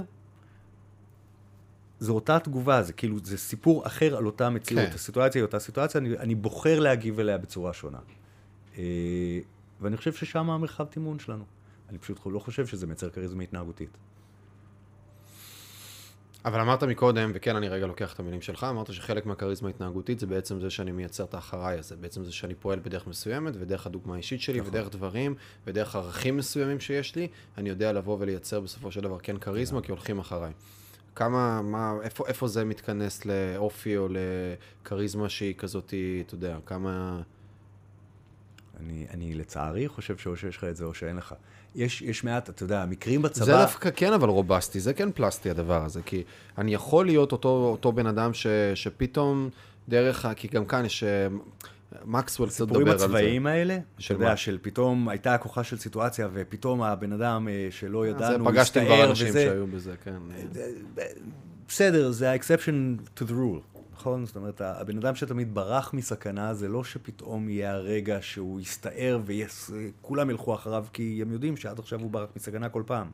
זו אותה תגובה, זה כאילו, זה סיפור אחר על אותה מציאות. כן. הסיטואציה היא אותה סיטואציה, אני בוחר להגיב אליה בצורה שונה. ואני חושב ששם המרחב תימון שלנו. אני פשוט לא חושב שזה מייצר כריזמה התנהגותית. אבל אמרת מקודם, וכן, אני רגע לוקח את המילים שלך, אמרת שחלק מהכריזמה ההתנהגותית זה בעצם זה שאני מייצר את האחריי הזה, בעצם זה שאני פועל בדרך מסוימת, ודרך הדוגמה האישית שלי, נכון. ודרך דברים, ודרך ערכים מסוימים שיש לי, אני יודע לבוא ולייצר בסופו של דבר כן כריזמה, כי הולכים אחריי. איפה זה מתכנס לאופי או לכריזמה שהיא כזאת, אתה יודע, כמה... אני לצערי חושב שאו שיש לך את זה או שאין לך. יש מעט, אתה יודע, מקרים בצבא... זה דווקא כן, אבל רובסטי, זה כן פלסטי הדבר הזה, כי אני יכול להיות אותו בן אדם שפתאום דרך, כי גם כאן יש... מקסוול קצת דבר על זה. סיפורים הצבאיים האלה, אתה יודע, של פתאום הייתה הכוחה של סיטואציה, ופתאום הבן אדם שלא ידענו, פגשתי כבר אנשים שהיו בזה, כן. בסדר, זה ה-exception to the rule. נכון? זאת אומרת, הבן אדם שתמיד ברח מסכנה, זה לא שפתאום יהיה הרגע שהוא יסתער וכולם ילכו אחריו, כי הם יודעים שעד עכשיו הוא ברח מסכנה כל פעם.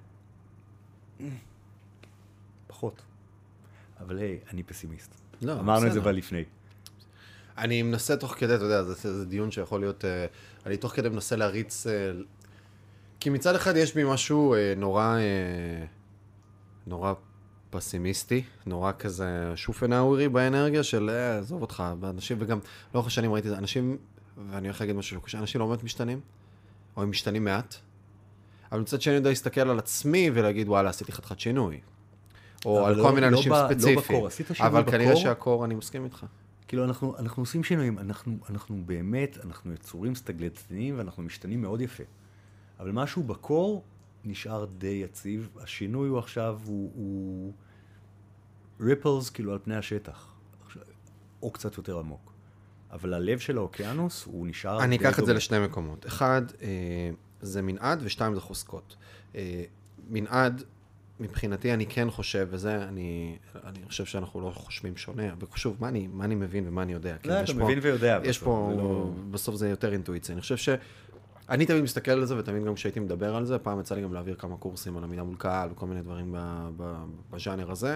פחות. אבל היי, אני פסימיסט. לא, אמרנו את זה לפני. אני מנסה תוך כדי, אתה יודע, זה דיון שיכול להיות, אני תוך כדי מנסה להריץ, כי מצד אחד יש בי משהו נורא פסימיסטי, נורא כזה שופנאורי באנרגיה של, עזוב אותך, באנשים, וגם לאורך השנים ראיתי את זה, אנשים, ואני הולך להגיד משהו, שאנשים לא באמת משתנים, או הם משתנים מעט, אבל מצד שאני יודע להסתכל על עצמי ולהגיד, וואלה, עשיתי חתיכת שינוי. או על כל מיני אנשים ספציפיים. אבל כנראה שהקור, אני מסכים איתך. כאילו, אנחנו עושים שינויים, אנחנו באמת, אנחנו יצורים סטגלטניים, ואנחנו משתנים מאוד יפה. אבל משהו בקור נשאר די יציב. השינוי הוא עכשיו, הוא ריפלס, כאילו, על פני השטח. או קצת יותר עמוק. אבל הלב של האוקיינוס, הוא נשאר... אני אקח את זה לשני מקומות. אחד, זה מנעד, ושתיים, זה חוזקות. מנעד, מבחינתי, אני כן חושב, וזה, אני חושב שאנחנו לא חושבים שונה, ושוב, מה אני מבין ומה אני יודע? לא, אתה מבין ויודע. יש פה, בסוף זה יותר אינטואיציה. אני חושב אני תמיד מסתכל על זה, ותמיד גם כשהייתי מדבר על זה, פעם יצא לי גם להעביר כמה קורסים על עמידה מול קהל, וכל מיני דברים בז'אנר הזה.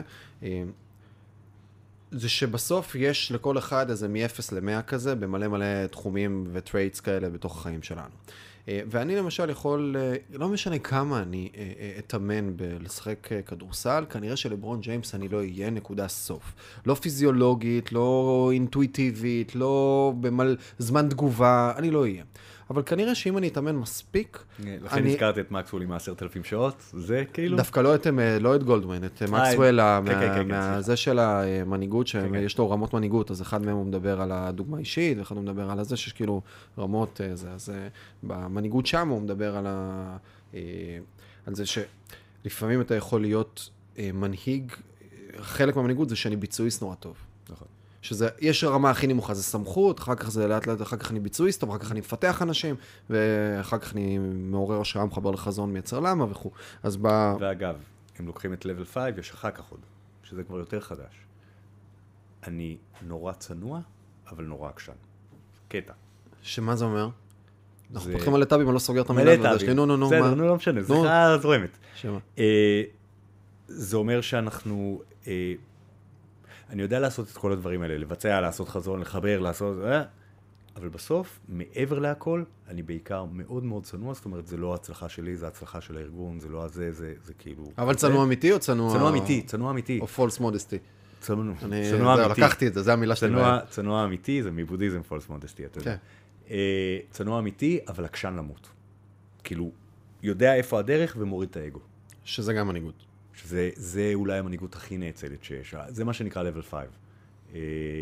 זה שבסוף יש לכל אחד איזה מ-0 ל-100 כזה, במלא מלא תחומים וטרייטס כאלה בתוך החיים שלנו. ואני למשל יכול, לא משנה כמה אני אתאמן בלשחק כדורסל, כנראה שלברון ג'יימס אני לא אהיה נקודה סוף. לא פיזיולוגית, לא אינטואיטיבית, לא זמן תגובה, אני לא אהיה. אבל כנראה שאם אני אתאמן מספיק... לכן הזכרת את מקסוול עם 10,000 שעות, זה כאילו... דווקא לא את גולדווין, את מקסוול, זה של המנהיגות, שיש לו רמות מנהיגות, אז אחד מהם הוא מדבר על הדוגמה האישית, ואחד הוא מדבר על זה שיש כאילו רמות, אז במנהיגות שם הוא מדבר על זה שלפעמים אתה יכול להיות מנהיג, חלק מהמנהיגות זה שאני ביצועיסט נורא טוב. נכון. יש רמה הכי נמוכה, זה סמכות, אחר כך זה לאט לאט, אחר כך אני ביצועיסט, אחר כך אני מפתח אנשים, ואחר כך אני מעורר השראה, מחבר לחזון, מייצר למה וכו'. ואגב, אם לוקחים את level 5, יש אחר כך עוד, שזה כבר יותר חדש. אני נורא צנוע, אבל נורא עקשן. קטע. שמה זה אומר? אנחנו פותחים על הטאבים, אני לא סוגר את המילה, בסדר, לא משנה, זה חיה זורמת. שמה? זה אומר שאנחנו... אני יודע לעשות את כל הדברים האלה, לבצע, לעשות חזון, לחבר, לעשות... אבל בסוף, מעבר להכל, אני בעיקר מאוד מאוד צנוע, זאת אומרת, זה לא ההצלחה שלי, זה ההצלחה של הארגון, זה לא הזה, זה כאילו... אבל צנוע אמיתי או צנוע... צנוע אמיתי, צנוע אמיתי. או false modesty? צנוע אמיתי. לקחתי את זה, זה המילה שלי. צנוע אמיתי, זה מבודהיזם false modesty, אתה יודע. צנוע אמיתי, אבל עקשן למות. כאילו, יודע איפה הדרך ומוריד את האגו. שזה גם מנהיגות. שזה אולי המנהיגות הכי נאצלת שיש. זה מה שנקרא level 5.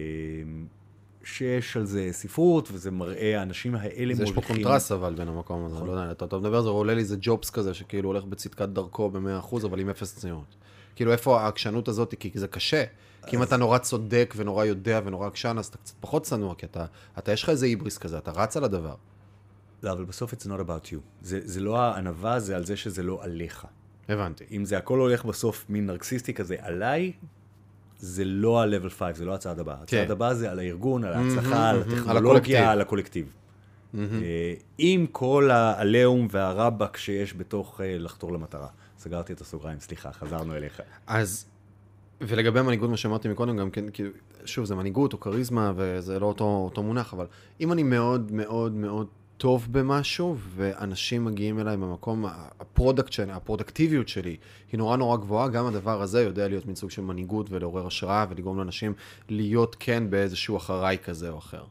שיש על זה ספרות, וזה מראה, האנשים האלה מוליכים... יש פה קונטרס אבל בין המקום הזה, לא יודע, אתה מדבר, זה עולה לי, זה ג'ובס כזה, שכאילו הולך בצדקת דרכו ב100%, אבל עם 0 צניעות. כאילו איפה העקשנות הזאת, כי זה קשה. כי אם אתה נורא צודק ונורא יודע ונורא עקשן, אז אתה קצת פחות צנוע, כי יש לך איזה היבריס כזה, אתה רץ על הדבר. לא, אבל בסוף it's not about you. זה לא הענווה, זה על זה שזה לא עליך. הבנתי. אם זה הכל הולך בסוף מין נרקסיסטי כזה עליי, זה לא ה-level 5, זה לא הצעד הבא. הצעד הבא זה על הארגון, על ההצלחה, על הטכנולוגיה, על הקולקטיב. עם כל העליהום והרבק שיש בתוך לחתור למטרה. סגרתי את הסוגריים, סליחה, חזרנו אליך. אז, ולגבי המנהיגות, מה שאמרתי מקודם, גם כן, שוב, זה מנהיגות או קריזמה, וזה לא אותו מונח, אבל אם אני מאוד מאוד מאוד טוב במשהו, ואנשים מגיעים אליי במקום, הפרודקטיביות שלי היא נורא נורא גבוהה, גם הדבר הזה יודע להיות מין סוג של מנהיגות ולעורר השראה, ולגרום לאנשים להיות כן באיזשהו אחריי כזה או אחר.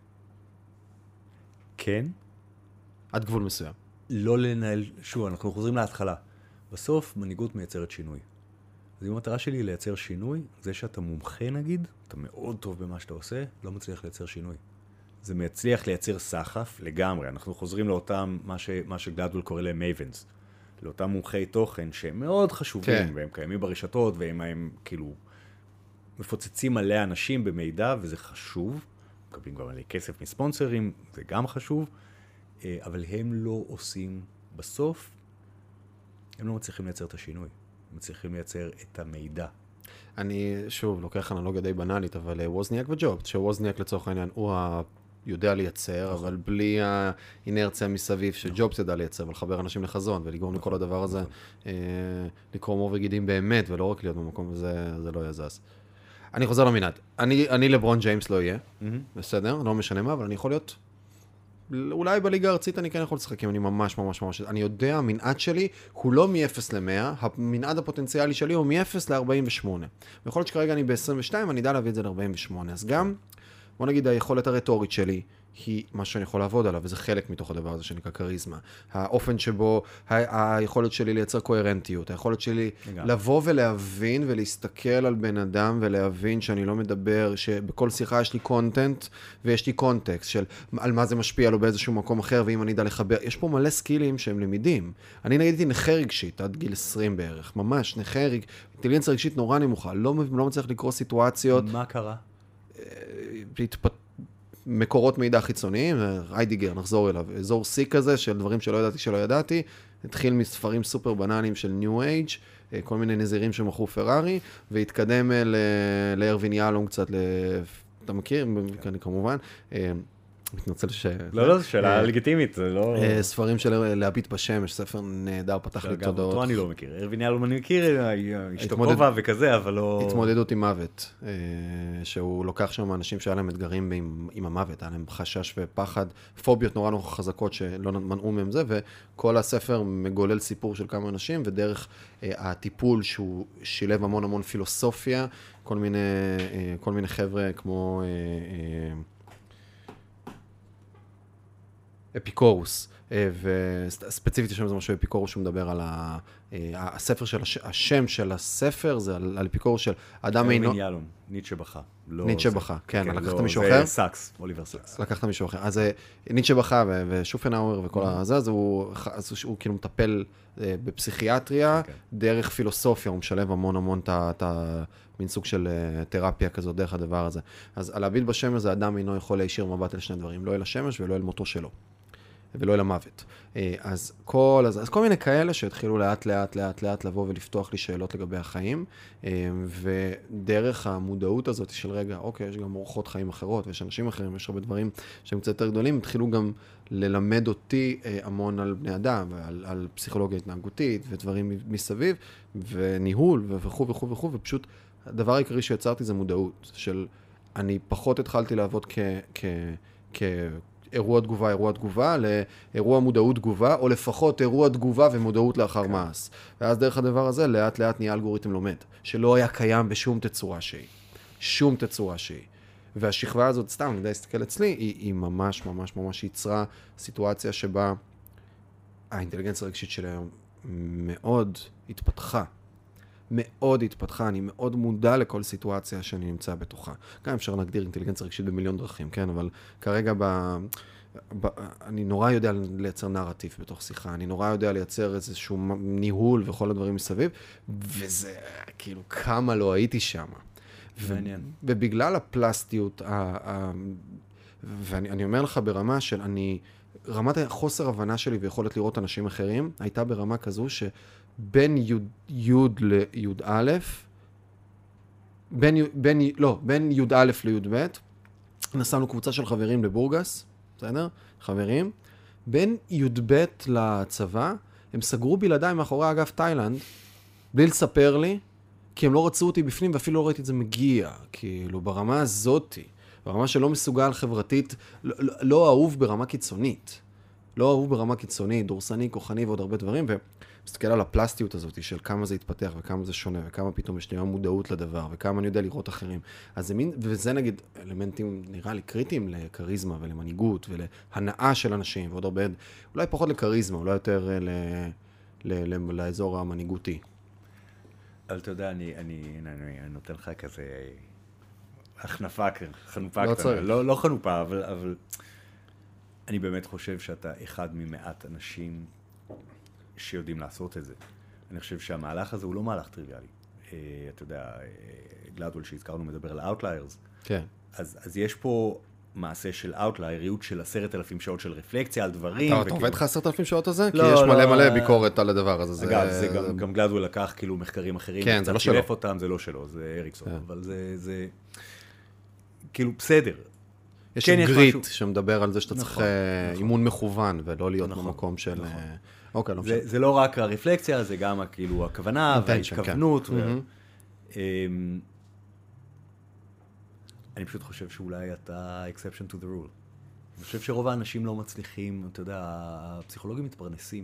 כן? עד גבול מסוים. לא לנהל, שוב, אנחנו חוזרים להתחלה. בסוף מנהיגות מייצרת שינוי. אז אם המטרה שלי היא לייצר שינוי, זה שאתה מומחה נגיד, אתה מאוד טוב במה שאתה עושה, לא מצליח לייצר שינוי. זה מצליח לייצר סחף לגמרי. אנחנו חוזרים לאותם, מה שגלדוול קורא להם מייבנס. לאותם מומחי תוכן שהם מאוד חשובים, כן. והם קיימים ברשתות, והם כאילו מפוצצים עליה אנשים במידע, וזה חשוב. מקבלים גם עלי כסף מספונסרים, זה גם חשוב. אבל הם לא עושים בסוף, הם לא מצליחים לייצר את השינוי. הם מצליחים לייצר את המידע. אני, שוב, לוקח אנלוגיה די בנאלית, אבל ווזניאק וג'ובס, שווזניאק לצורך העניין הוא יודע לייצר, אבל בלי האינרציה מסביב שג'ובס ידע לייצר, ולחבר אנשים לחזון, ולגרום לכל הדבר הזה, לקרוא מור וגידים באמת, ולא רק להיות במקום הזה, זה לא יזז. אני חוזר למנעד. אני לברון ג'יימס לא יהיה, בסדר? לא משנה מה, אבל אני יכול להיות... אולי בליגה הארצית אני כן יכול לשחק, אם אני ממש ממש ממש... אני יודע, המנעד שלי הוא לא מ-0 ל-100, המנעד הפוטנציאלי שלי הוא מ-0 ל-48. ויכול להיות שכרגע אני ב-22, אני יודע להביא את זה ל-48. אז גם, בוא נגיד, היכולת הרטורית שלי היא מה שאני יכול לעבוד עליו, וזה חלק מתוך הדבר הזה שנקרא קריזמה. האופן שבו, היכולת שלי לייצר קוהרנטיות, היכולת שלי לבוא ולהבין ולהסתכל על בן אדם ולהבין שאני לא מדבר, שבכל שיחה יש לי קונטנט ויש לי קונטקסט של על מה זה משפיע לו באיזשהו מקום אחר, ואם אני אדע לחבר, יש פה מלא סקילים שהם למידים. אני נגיד הייתי נכה רגשית עד גיל 20 בערך, ממש נכה אינטליגנציה רגשית נורא נמוכה, לא מצליח לקרוא סיטואציות. מה קרה? מקורות מידע חיצוניים, היידיגר, נחזור אליו, אזור C כזה של דברים שלא ידעתי, התחיל מספרים סופר בנאליים של ניו אייג', כל מיני נזירים שמכרו פרארי, והתקדם לארווין יהלום קצת, אתה מכיר? כמובן, מתנצל לא, זו שאלה לגיטימית, זה לא... ספרים של להביט בשמש, ספר נהדר, פתח לי תודעות. אותו אני לא מכיר. ארווין יהלום אני מכיר, אשתו כובע וכזה, אבל לא... התמודדות עם מוות, שהוא לוקח שם אנשים שהיה להם אתגרים עם המוות, היה להם חשש ופחד, פוביות נורא נורא חזקות שלא מנעו מהם זה, וכל הספר מגולל סיפור של כמה אנשים, ודרך הטיפול שהוא שילב המון המון פילוסופיה, כל מיני חבר'ה כמו... אפיקורוס, וספציפית שם זה משהו אפיקורוס שהוא מדבר על הספר של השם של הספר, זה על אפיקורוס של אדם אינו... יהלום, ניטשה בכה. ניטשה בכה, כן, לקחת מישהו אחר? זה סאקס, אוליבר סאקס. לקחת מישהו אחר. אז ניטשה בכה ושופנהאואר וכל הזה, אז הוא כאילו מטפל בפסיכיאטריה, דרך פילוסופיה, הוא משלב המון המון את מין סוג של תרפיה כזאת דרך הדבר הזה. אז על להביט בשמש זה אדם אינו יכול להישיר מבט אל שני דברים, לא אל השמש ולא אל מותו שלו. ולא אל המוות. אז כל מיני כאלה שהתחילו לאט לבוא ולפתוח לי שאלות לגבי החיים, ודרך המודעות הזאת של רגע, אוקיי, יש גם אורחות חיים אחרות, ויש אנשים אחרים, יש הרבה דברים שהם קצת יותר גדולים, התחילו גם ללמד אותי המון על בני אדם, ועל פסיכולוגיה התנהגותית, ודברים מסביב, וניהול, וכו', ופשוט הדבר העיקרי שיצרתי זה מודעות, של אני פחות התחלתי לעבוד כאירוע תגובה, לאירוע מודעות תגובה, או לפחות אירוע תגובה ומודעות לאחר מעש. ואז דרך הדבר הזה, לאט לאט נהיה אלגוריתם לומד, שלא היה קיים בשום תצורה שהיא. שום תצורה שהיא. והשכבה הזאת, סתם, אני יודע, להסתכל אצלי, היא ממש ממש ממש יצרה סיטואציה שבה האינטליגנציה הרגשית שלי היום מאוד התפתחה. מאוד התפתחה, אני מאוד מודע לכל סיטואציה שאני נמצא בתוכה. גם אפשר להגדיר אינטליגנציה רגשית במיליון דרכים, כן? אבל כרגע אני נורא יודע לייצר נרטיב בתוך שיחה, אני נורא יודע לייצר איזשהו ניהול וכל הדברים מסביב, וזה כאילו כמה לא הייתי שם. מעניין. ובגלל הפלסטיות, ואני אומר לך ברמה של רמת החוסר הבנה שלי ויכולת לראות אנשים אחרים, הייתה ברמה כזו שבין י' לי"א, בין י"א לי"ב, נסענו קבוצה של חברים לבורגס, בסדר? חברים. בין י"ב לצבא, הם סגרו בלעדיי מאחורי אגף תאילנד, בלי לספר לי, כי הם לא רצו אותי בפנים, ואפילו לא ראיתי את זה מגיע, כאילו, ברמה הזאת, ברמה שלא מסוגל חברתית, לא אהוב ברמה קיצונית. לא אהוב ברמה קיצונית, דורסני, כוחני ועוד הרבה דברים, ומסתכל על הפלסטיות הזאת של כמה זה התפתח וכמה זה שונה, וכמה פתאום יש לי מודעות לדבר, וכמה אני יודע לראות אחרים. אז זה מין, וזה נגיד אלמנטים נראה לי קריטיים לקריזמה ולמנהיגות ולהנאה של אנשים, ועוד הרבה, אולי פחות לקריזמה, אולי יותר לאזור המנהיגותי. אבל אתה יודע, אני נותן לך כזה חנופה קטנה. לא חנופה, אבל אני באמת חושב שאתה אחד ממעט אנשים שיודעים לעשות את זה. אני חושב שהמהלך הזה הוא לא מהלך טריוויאלי. אתה יודע, גלדוול שהזכרנו מדבר על Outliers. כן. אז יש פה מעשה של Outlierיות של 10,000 שעות של רפלקציה על דברים. אתה עובד לך 10,000 שעות על זה? כי יש מלא ביקורת על הדבר הזה. אגב, זה גם גלדוול לקח כאילו מחקרים אחרים. כן, זה לא שלו. אותם, זה לא שלו, זה אריקסון. אבל זה כאילו בסדר. יש גריט שמדבר על זה שאתה צריך אימון מכוון, ולא להיות במקום של... אוקיי, לא משנה. זה לא רק הרפלקציה, זה גם כאילו הכוונה וההתכוונות. אני פשוט חושב שאולי אתה exception to the rule. אני חושב שרוב האנשים לא מצליחים, אתה יודע, הפסיכולוגים מתפרנסים.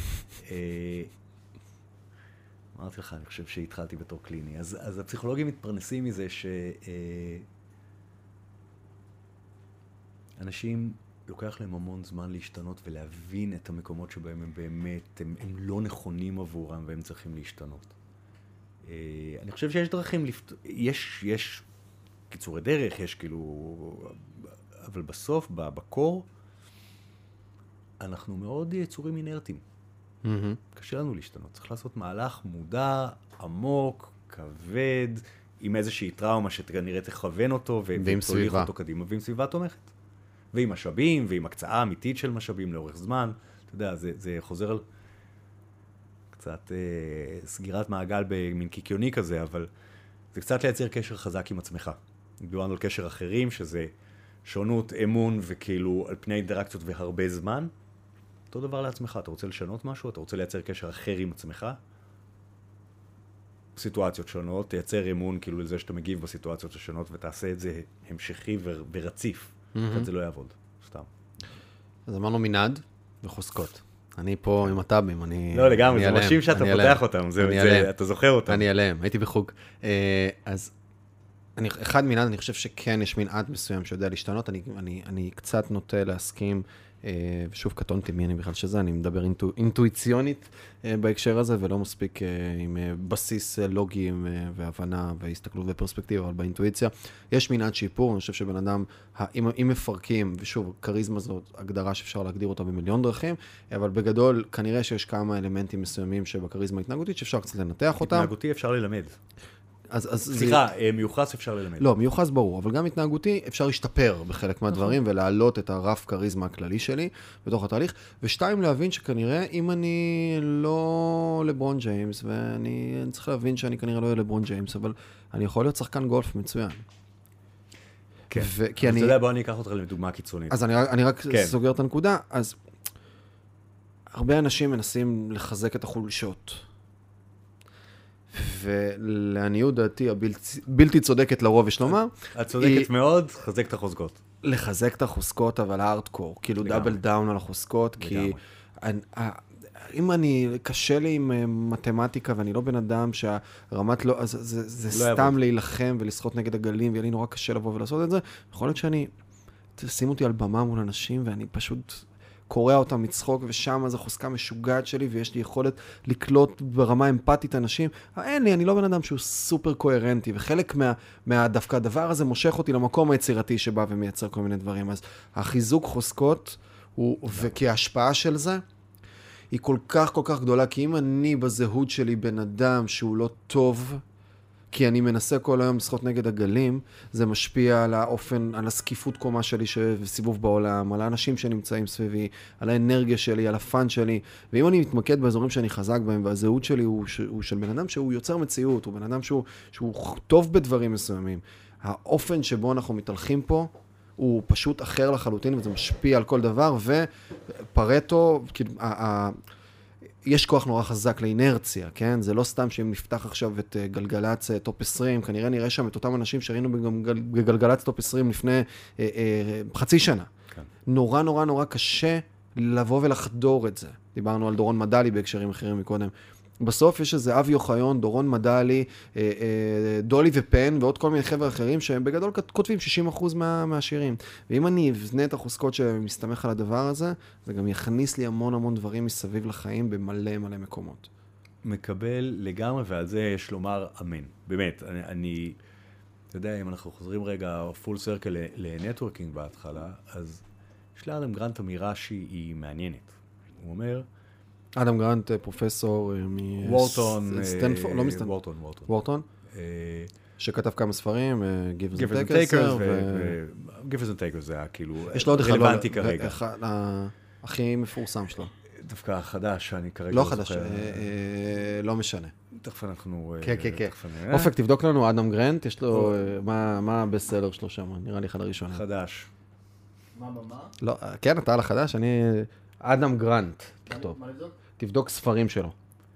אמרתי לך, אני חושב שהתחלתי בתור קליני. אז הפסיכולוגים מתפרנסים מזה אנשים לוקח להם המון זמן להשתנות ולהבין את המקומות שבהם הם באמת, הם לא נכונים עבורם והם צריכים להשתנות. אני חושב שיש דרכים, יש קיצורי דרך, יש כאילו, אבל בסוף, בקור, אנחנו מאוד יצורים אינרטיים. קשה לנו להשתנות. צריך לעשות מהלך מודע, עמוק, כבד, עם איזושהי טראומה שכנראה תכוון אותו, ותוליך אותו קדימה, ועם סביבה תומכת. ועם משאבים, ועם הקצאה אמיתית של משאבים לאורך זמן. אתה יודע, זה חוזר על קצת סגירת מעגל במין קיקיוני כזה, אבל זה קצת לייצר קשר חזק עם עצמך. דיברנו על קשר אחרים, שזה שונות, אמון, וכאילו על פני אינטראקציות והרבה זמן. אותו דבר לעצמך, אתה רוצה לשנות משהו, אתה רוצה לייצר קשר אחר עם עצמך. סיטואציות שונות, תייצר אמון כאילו לזה שאתה מגיב בסיטואציות השונות, ותעשה את זה המשכי ורציף. אחרת זה לא יעבוד, סתם. אז אמרנו מנעד וחוזקות. אני פה עם הטאבים, אני... לא, לגמרי, זה מרשים שאתה פותח אותם, אתה זוכר אותם. אני עליהם, הייתי בחוג. אז אחד מנעד, אני חושב שכן יש מנעד מסוים שיודע להשתנות, אני קצת נוטה להסכים, ושוב קטונתי מי אני בכלל שזה, אני מדבר אינטואיציונית בהקשר הזה, ולא מספיק עם בסיס לוגי והבנה והסתכלות ופרספקטיבה, אבל באינטואיציה יש מנעד שיפור, אני חושב שבן אדם, אם מפרקים, ושוב, קריזמה זאת הגדרה שאפשר להגדיר אותה במיליון דרכים, אבל בגדול כנראה שיש כמה אלמנטים מסוימים שבקריזמה התנהגותית שאפשר קצת לנתח אותם. התנהגותי אפשר ללמד. סליחה, מיוחס אפשר ללמד. לא, מיוחס ברור, אבל גם התנהגותי אפשר להשתפר בחלק מהדברים ולהעלות את הרף קריזמה הכללי שלי בתוך התהליך. ושתיים, להבין שכנראה אם אני לא לברון ג'יימס, ואני צריך להבין שאני כנראה לא לברון ג'יימס, אבל אני יכול להיות שחקן גולף מצוין. כן, אז אתה יודע, בוא אני אקח אותך לדוגמה קיצונית. אז אני רק סוגר את הנקודה, אז הרבה אנשים מנסים לחזק את החולשות. ולעניות דעתי הבלתי צודקת לרוב יש לומר. את צודקת מאוד, חזק את החוזקות. לחזק את החוזקות, אבל הארדקור, כאילו דאבל דאון על החוזקות, כי אם קשה לי עם מתמטיקה, ואני לא בן אדם שהרמת לא, אז זה סתם להילחם ולשחות נגד הגלים, ויהיה לי נורא קשה לבוא ולעשות את זה. יכול להיות תשים אותי על במה מול אנשים, ואני פשוט קורא אותם מצחוק, ושם זו חוזקה משוגעת שלי, ויש לי יכולת לקלוט ברמה אמפתית אנשים. אין לי, אני לא בן אדם שהוא סופר קוהרנטי, וחלק דווקא הדבר הזה מושך אותי למקום היצירתי שבא ומייצר כל מיני דברים. אז החיזוק חוזקות, וכי ההשפעה של זה, היא כל כך כל כך גדולה, כי אם אני בזהות שלי בן אדם שהוא לא טוב, כי אני מנסה כל היום לשחות נגד הגלים, זה משפיע על האופן, על הסקיפות קומה שלי וסיבוב בעולם, על האנשים שנמצאים סביבי, על האנרגיה שלי, על הפן שלי, ואם אני מתמקד באזורים שאני חזק בהם, והזהות שלי הוא של בן אדם שהוא יוצר מציאות, הוא בן אדם שהוא טוב בדברים מסוימים. האופן שבו אנחנו מתהלכים פה, הוא פשוט אחר לחלוטין, וזה משפיע על כל דבר, ופרטו, יש כוח נורא חזק לאינרציה, כן? זה לא סתם שאם נפתח עכשיו את גלגלץ טופ 20, כנראה נראה שם את אותם אנשים שראינו בגלגלץ טופ 20 לפני חצי שנה. כן. נורא נורא נורא קשה לבוא ולחדור את זה. דיברנו על דורון מדלי בהקשרים אחרים מקודם. בסוף יש איזה אבי אוחיון, דורון מדלי, דולי ופן ועוד כל מיני חבר'ה אחרים שהם בגדול כותבים 60% מהשירים. ואם אני אבנה את החוזקות שמסתמך על הדבר הזה, זה גם יכניס לי המון המון דברים מסביב לחיים במלא מלא מקומות. מקבל לגמרי, ועל זה יש לומר אמן. באמת, אתה יודע, אם אנחנו חוזרים רגע פול סרקל לנטוורקינג בהתחלה, אז יש לאדם גרנט אמירה שהיא מעניינת. הוא אומר, אדם גרנט, פרופסור וורטון, סטנפורד, לא מסטנפורד. וורטון? שכתב כמה ספרים, Givers and Takers. Givers and Takers זה היה כאילו רלוונטי כרגע. הכי מפורסם שלו. דווקא החדש, שאני כרגע לא חדש, לא משנה. תכף אנחנו... כן, כן, כן. אופק, תבדוק לנו, אדם גרנט, יש לו, מה הבסלר שלו שם? נראה לי אחד הראשונים. חדש. מה? לא, כן, אתה על החדש, אני... אדם גרנט, תכתוב. מה לבדוק? תבדוק ספרים שלו.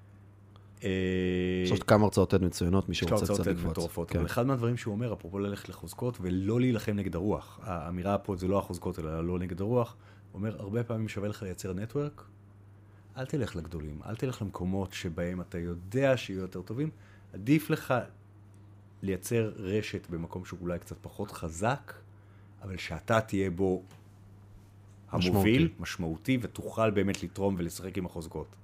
יש עוד כמה הרצאות מצוינות, מי שרוצה קצת לקפוץ. אבל אחד מהדברים שהוא אומר, אפרופו ללכת לחוזקות ולא להילחם נגד הרוח. האמירה פה זה לא החוזקות, אלא לא נגד הרוח. הוא אומר, הרבה פעמים שווה לך לייצר נטוורק, אל תלך לגדולים, אל תלך למקומות שבהם אתה יודע שיהיו יותר טובים. עדיף לך לייצר רשת במקום שהוא אולי קצת פחות חזק, אבל שאתה תהיה בו המוביל, משמעותי, ותוכל באמת לתרום ולשחק עם החוזקות.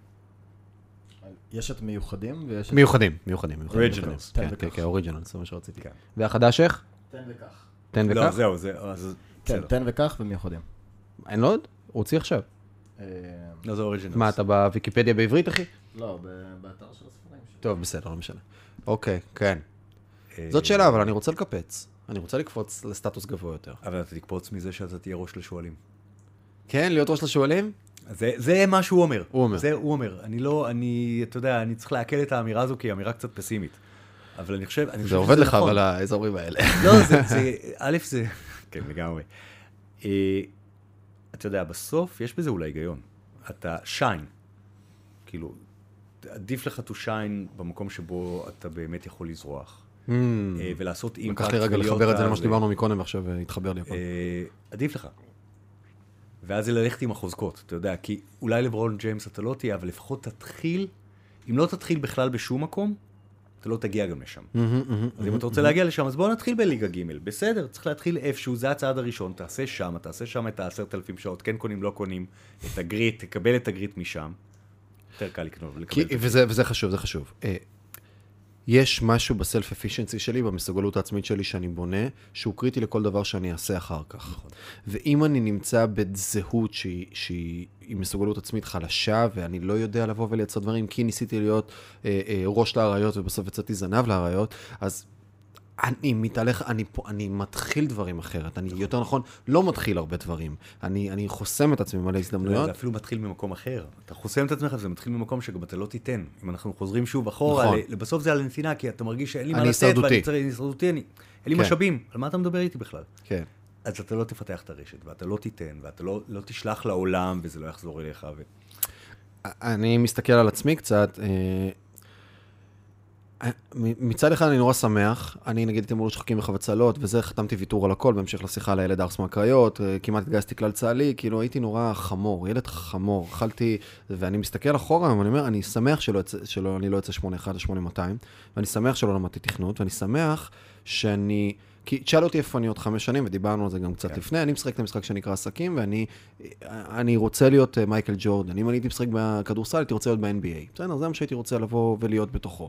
יש את מיוחדים ויש את... מיוחדים. אוריג'ינלס. כן, אוריג'ינלס, זה מה שרציתי. והחדש איך? תן וכך. תן וכך? לא, זהו, זה... כן, תן וכך ומיוחדים. אין לו עוד? הוא הוציא עכשיו. לא, זה אוריג'ינלס. מה, אתה בוויקיפדיה בעברית, אחי? לא, באתר של הספרים שלי. טוב, בסדר, לא משנה. אוקיי, כן. זאת שאלה, אבל אני רוצה לקפץ. אני רוצה לקפוץ לסטטוס גבוה יותר. אבל אתה תקפוץ מזה שאתה תהיה ראש לשואלים. כן, להיות ראש לשואלים? זה מה שהוא אומר. הוא אומר. זה הוא אומר. אתה יודע, אני צריך להקל את האמירה הזו, כי היא אמירה קצת פסימית. אבל אני חושב... זה עובד לך, אבל האזורים האלה. לא, א', זה... כן, לגמרי. אתה יודע, בסוף יש בזה אולי היגיון. אתה שיין. כאילו, עדיף לך to shine במקום שבו אתה באמת יכול לזרוח. ולעשות אימפקט. לקח לי רגע לחבר את זה למה שדיברנו מקודם, ועכשיו התחבר לי הכל. עדיף לך. ואז זה ללכת עם החוזקות, אתה יודע, כי אולי לברון ג'יימס אתה לא תהיה, אבל לפחות תתחיל, אם לא תתחיל בכלל בשום מקום, אתה לא תגיע גם לשם. אז אם אתה רוצה להגיע לשם, אז בואו נתחיל בליגה ג', בסדר, צריך להתחיל איפשהו, זה הצעד הראשון, תעשה שם את 10,000 שעות, כן קונים, לא קונים, את הגריט, תקבל את הגריט משם, יותר קל לקנות. וזה חשוב, זה חשוב. יש משהו בסלף-אפישנסי שלי, במסוגלות העצמית שלי שאני בונה, שהוא קריטי לכל דבר שאני אעשה אחר כך. נכון. ואם אני נמצא בזהות שהיא מסוגלות עצמית חלשה, ואני לא יודע לבוא ולייצר דברים, כי ניסיתי להיות ראש להרעיות, ובסוף יצאתי זנב להרעיות, אז אני מתהלך, אני מתחיל דברים אחרת. אני יותר נכון, לא מתחיל הרבה דברים. אני חוסם את עצמי מלא הזדמנויות. זה אפילו מתחיל ממקום אחר. אתה חוסם את עצמך, וזה מתחיל ממקום שגם אתה לא תיתן. אם אנחנו חוזרים שוב אחורה, בסוף זה על הנתינה, כי אתה מרגיש שאין לי מה לתת, ואני צריך הישרדותי, אין לי משאבים. על מה אתה מדבר איתי בכלל? כן. אז אתה לא תפתח את הרשת, ואתה לא תיתן, ואתה לא תשלח לעולם, וזה לא יחזור אליך. אני מסתכל על עצמי קצת, מצד אחד אני נורא שמח, אני נגיד הייתי מול שחקים בחבצלות, וזה חתמתי ויתור על הכל, בהמשך לשיחה לילד ארס מהקריות, כמעט התגייסתי כלל צה"לי, כאילו הייתי נורא חמור, ילד חמור, אכלתי, ואני מסתכל אחורה, ואני אומר, אני שמח אני לא יוצא 8-1 או 8200, ואני שמח שלא למדתי תכנות, ואני שמח שאני, כי תשאל אותי איפה אני עוד 5 שנים, ודיברנו על זה גם קצת לפני, אני משחק את המשחק שנקרא עסקים, ואני רוצה להיות מייקל ג'ורדן. אם אני הייתי משחק בכדורסל, הייתי רוצה להיות ב-NBA. בסדר, זה מה שהייתי רוצה לבוא ולהיות בתוכו.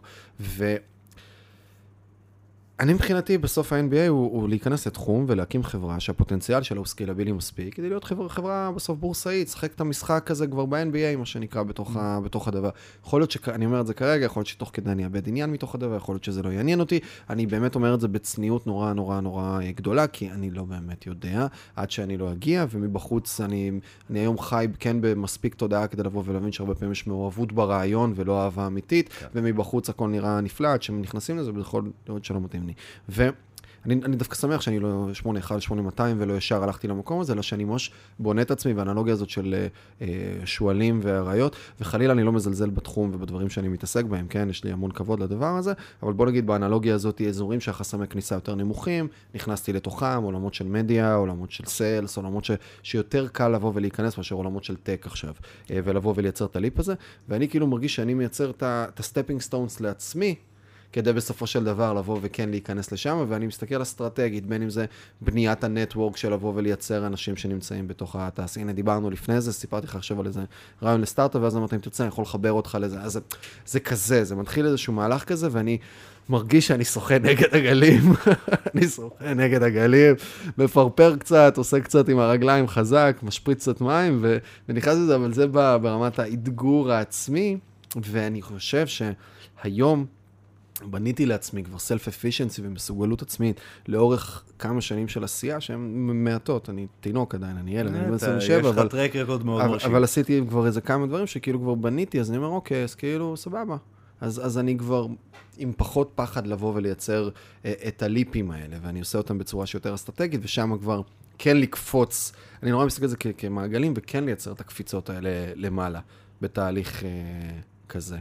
אני מבחינתי בסוף ה-NBA הוא להיכנס לתחום ולהקים חברה שהפוטנציאל שלה הוא סקיילבילי מספיק, כדי להיות חברה בסוף בורסאית, שחק את המשחק הזה כבר ב-NBA, מה שנקרא בתוך הדבר. יכול להיות שאני אומר את זה כרגע, יכול להיות שתוך כדי אני אאבד עניין מתוך הדבר, יכול להיות שזה לא יעניין אותי, אני באמת אומר את זה בצניעות נורא נורא נורא גדולה, כי אני לא באמת יודע, עד שאני לא אגיע, ומבחוץ אני היום חי כן במספיק תודעה כדי לבוא ולהבין שהרבה פעמים יש מעורבות ברעיון ולא אהבה אמיתית, ומבחוץ הכל נראה נפלא, עד שנכנסים לזה, בכל להיות שלא מתאים לי. ואני דווקא שמח שאני לא 8-1, 8200 ולא ישר הלכתי למקום הזה, אלא שאני ממש בונה את עצמי והאנלוגיה הזאת של שואלים והראיות, וחלילה אני לא מזלזל בתחום ובדברים שאני מתעסק בהם, כן? יש לי המון כבוד לדבר הזה, אבל בוא נגיד באנלוגיה הזאת אזורים שהחסמי כניסה יותר נמוכים, נכנסתי לתוכם, עולמות של מדיה, עולמות של סיילס, עולמות שיותר קל לבוא ולהיכנס מאשר עולמות של טק עכשיו, ולבוא ולייצר את הליפ הזה, ואני כאילו מרגיש שאני מייצר את הסטפינג סטונס לעצמי, כדי בסופו של דבר לבוא וכן להיכנס לשם, ואני מסתכל אסטרטגית, בין אם זה בניית הנטוורק של לבוא ולייצר אנשים שנמצאים בתוך התעשייה. הנה, דיברנו לפני זה, סיפרתי לך עכשיו על איזה רעיון לסטארט-אפ, ואז אמרתי, אם תרצה, אני יכול לחבר אותך לזה. אז זה כזה, זה מתחיל איזשהו מהלך כזה, ואני מרגיש שאני שוחה נגד הגלים, אני שוחה נגד הגלים, מפרפר קצת, עושה קצת עם הרגליים חזק, משפריץ קצת מים, ונכנס לזה, אבל זה ברמת האתגור העצמי, ואני חושב שהיום בניתי לעצמי כבר self-efficiency ומסוגלות עצמית לאורך כמה שנים של עשייה שהן מעטות. אני תינוק עדיין, אני ילד, אני בן 27, יש לך טרק רקורד מאוד מרשים. אבל עשיתי כבר איזה כמה דברים שכאילו כבר בניתי, אז אני אומר, אוקיי, אז כאילו, סבבה. אז אני כבר עם פחות פחד לבוא ולייצר את הליפים האלה, ואני עושה אותם בצורה שיותר אסטרטגית, ושם כבר כן לקפוץ, אני נורא מסתכל על זה כמעגלים, וכן לייצר את הקפיצות האלה למעלה, בתהליך כזה.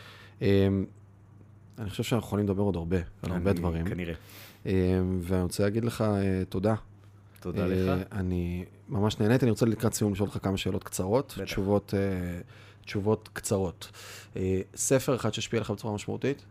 אני חושב שאנחנו יכולים לדבר עוד הרבה, על הרבה דברים. כנראה. ואני רוצה להגיד לך תודה. תודה לך. אני ממש נהניתי, אני רוצה לקראת סיום לשאול אותך כמה שאלות קצרות, תשובות קצרות. ספר אחד שהשפיע לך בצורה משמעותית?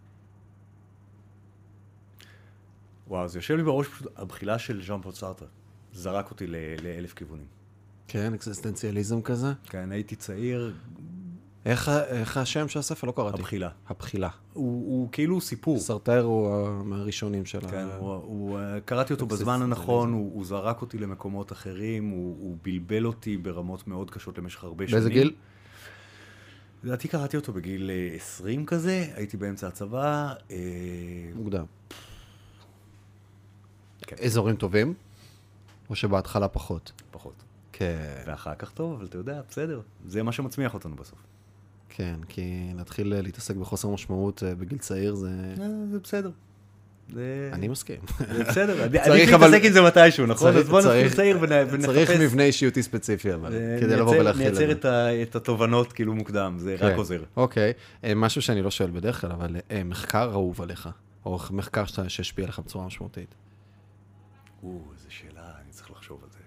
וואו, זה יושב לי בראש פשוט, הבחילה של ז'אן פול סארטר. זרק אותי ל1,000 כיוונים. כן, אקזיסטנציאליזם כזה? כן, הייתי צעיר. איך השם של הספר? לא קראתי. הבחילה. הבחילה. הוא כאילו סיפור. סרטר הוא מהראשונים שלה. כן, קראתי אותו בזמן הנכון, הוא זרק אותי למקומות אחרים, הוא בלבל אותי ברמות מאוד קשות למשך הרבה שנים. באיזה גיל? לדעתי קראתי אותו בגיל 20 כזה, הייתי באמצע הצבא. מוקדם. אזורים טובים? או שבהתחלה פחות? פחות. כן. ואחר כך טוב, אבל אתה יודע, בסדר. זה מה שמצמיח אותנו בסוף. כן, כי להתחיל להתעסק בחוסר משמעות בגיל צעיר זה... זה בסדר. אני מסכים. זה בסדר. אני מתעסק עם זה מתישהו, נכון? אז בוא נתחיל צעיר ונחפש. צריך מבנה אישיותי ספציפי, אבל, כדי לבוא ולהכיל את זה. נייצר את התובנות כאילו מוקדם, זה רק עוזר. אוקיי, משהו שאני לא שואל בדרך כלל, אבל מחקר אהוב עליך, או מחקר שהשפיע עליך בצורה משמעותית. איזו שאלה, אני צריך לחשוב על זה.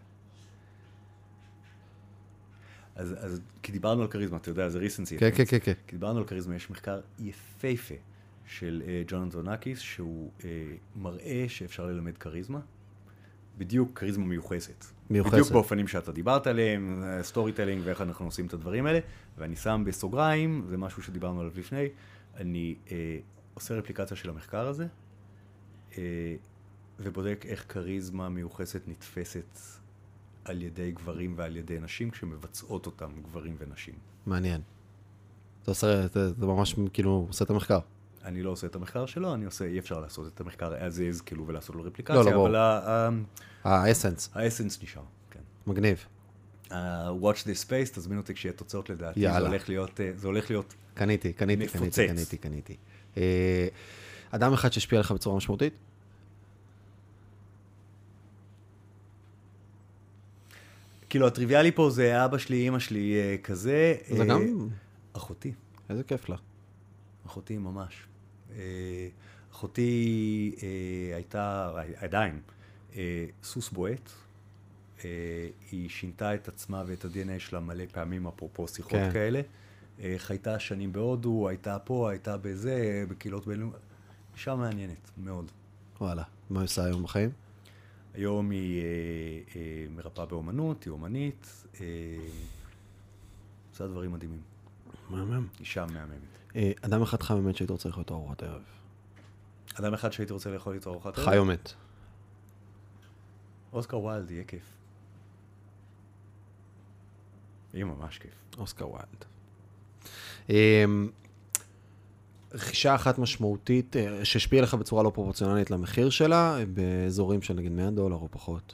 אז כי דיברנו על קריזמה, אתה יודע, זה ריסנסי. כן. כי דיברנו על קריזמה, יש מחקר יפהפה של ג'ונתן נקיס, שהוא מראה שאפשר ללמד קריזמה, בדיוק קריזמה מיוחסת. בדיוק באופנים שאתה דיברת עליהם, סטורי טלינג ואיך אנחנו עושים את הדברים האלה, ואני שם בסוגריים, זה משהו שדיברנו עליו לפני, אני עושה רפליקציה של המחקר הזה, ובודק איך קריזמה מיוחסת נתפסת על ידי גברים ועל ידי נשים, כשמבצעות אותם גברים ונשים. מעניין. אתה ממש כאילו עושה את המחקר. אני לא עושה את המחקר שלו, אי אפשר לעשות את המחקר as is, כאילו, ולעשות לו רפליקציה, אבל האסנס. האסנס נשאר, כן. מגניב. Watch this space, תזמין אותי כשיהיה תוצאות לדעתי, זה הולך להיות קניתי. מפוצץ. אדם אחד שהשפיע עליך בצורה משמעותית? כאילו, הטריוויאלי פה זה אבא שלי, אמא שלי, כזה. זה גם... אחותי. איזה כיף לה. אחותי ממש. אחותי הייתה, עדיין, סוס בועט. היא שינתה את עצמה ואת ה-DNA שלה מלא פעמים, אפרופו שיחות כאלה. חייתה שנים בהודו, הייתה פה, הייתה בזה, בקהילות בינלאומיות. אישה מעניינת, מאוד. וואלה, מה היא עושה היום בחיים? היום היא מרפאה באומנות, היא אומנית, עושה דברים מדהימים. מהמם. אישה מהממת. אדם אחד חי באמת שהיית רוצה לאכול איתו ארוחת ערב. אדם אחד שהייתי רוצה לאכול איתו ארוחת ערב? חי או מת. אוסקר ויילד, יהיה כיף. יהיה ממש כיף. אוסקר ויילד. רכישה אחת משמעותית שהשפיעה לך בצורה לא פרופורציונלית למחיר שלה, באזורים של נגיד $100 או פחות.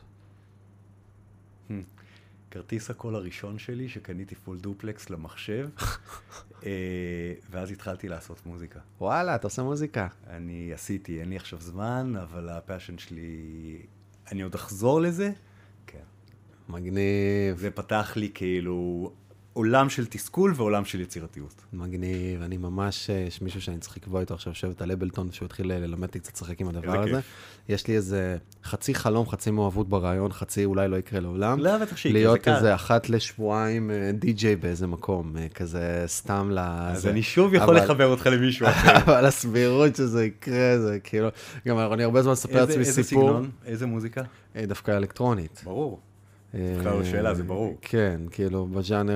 כרטיס הקול הראשון שלי, שקניתי פול דופלקס למחשב, ואז התחלתי לעשות מוזיקה. וואלה, אתה עושה מוזיקה. אני עשיתי, אין לי עכשיו זמן, אבל הפאשן שלי, אני עוד אחזור לזה. כן. מגניב. זה פתח לי כאילו עולם של תסכול ועולם של יצירתיות. מגניב, אני ממש, יש מישהו שאני צריך לקבוע איתו עכשיו, שבט על אבלטון, שהוא התחיל ללמד אותי קצת לשחק עם הדבר הזה. יש לי איזה חצי חלום, חצי מאוהבות ברעיון, חצי אולי לא יקרה לעולם. לא, בטח שיקרה, להיות איזה אחת לשבועיים די-ג'יי באיזה מקום, כזה סתם אז אני שוב יכול לחבר אותך למישהו אחר. אבל הסבירות שזה יקרה, זה כאילו, גם אני הרבה זמן מספר לעצמי סיפור. איזה סגנון? איזה מוזיקה? דווקא אלקטרונית. ברור. בכלל שאלה, זה ברור. כן, כאילו,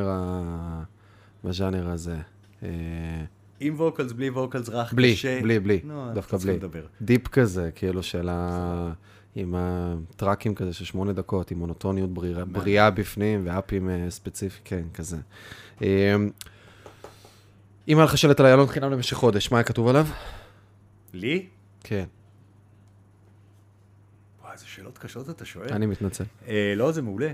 בז'אנר הזה. עם ווקלס, בלי ווקלס, רך קשה. בלי, דווקא בלי. דיפ כזה, כאילו, עם הטראקים כזה של 8 דקות, עם מונוטוניות בריאה בפנים, ואפים ספציפי, כן, כזה. אם היה לך שלט על איילון חינם למשך חודש, מה היה כתוב עליו? לי? כן. איזה שאלות קשות אתה שואל. אני מתנצל. לא, זה מעולה.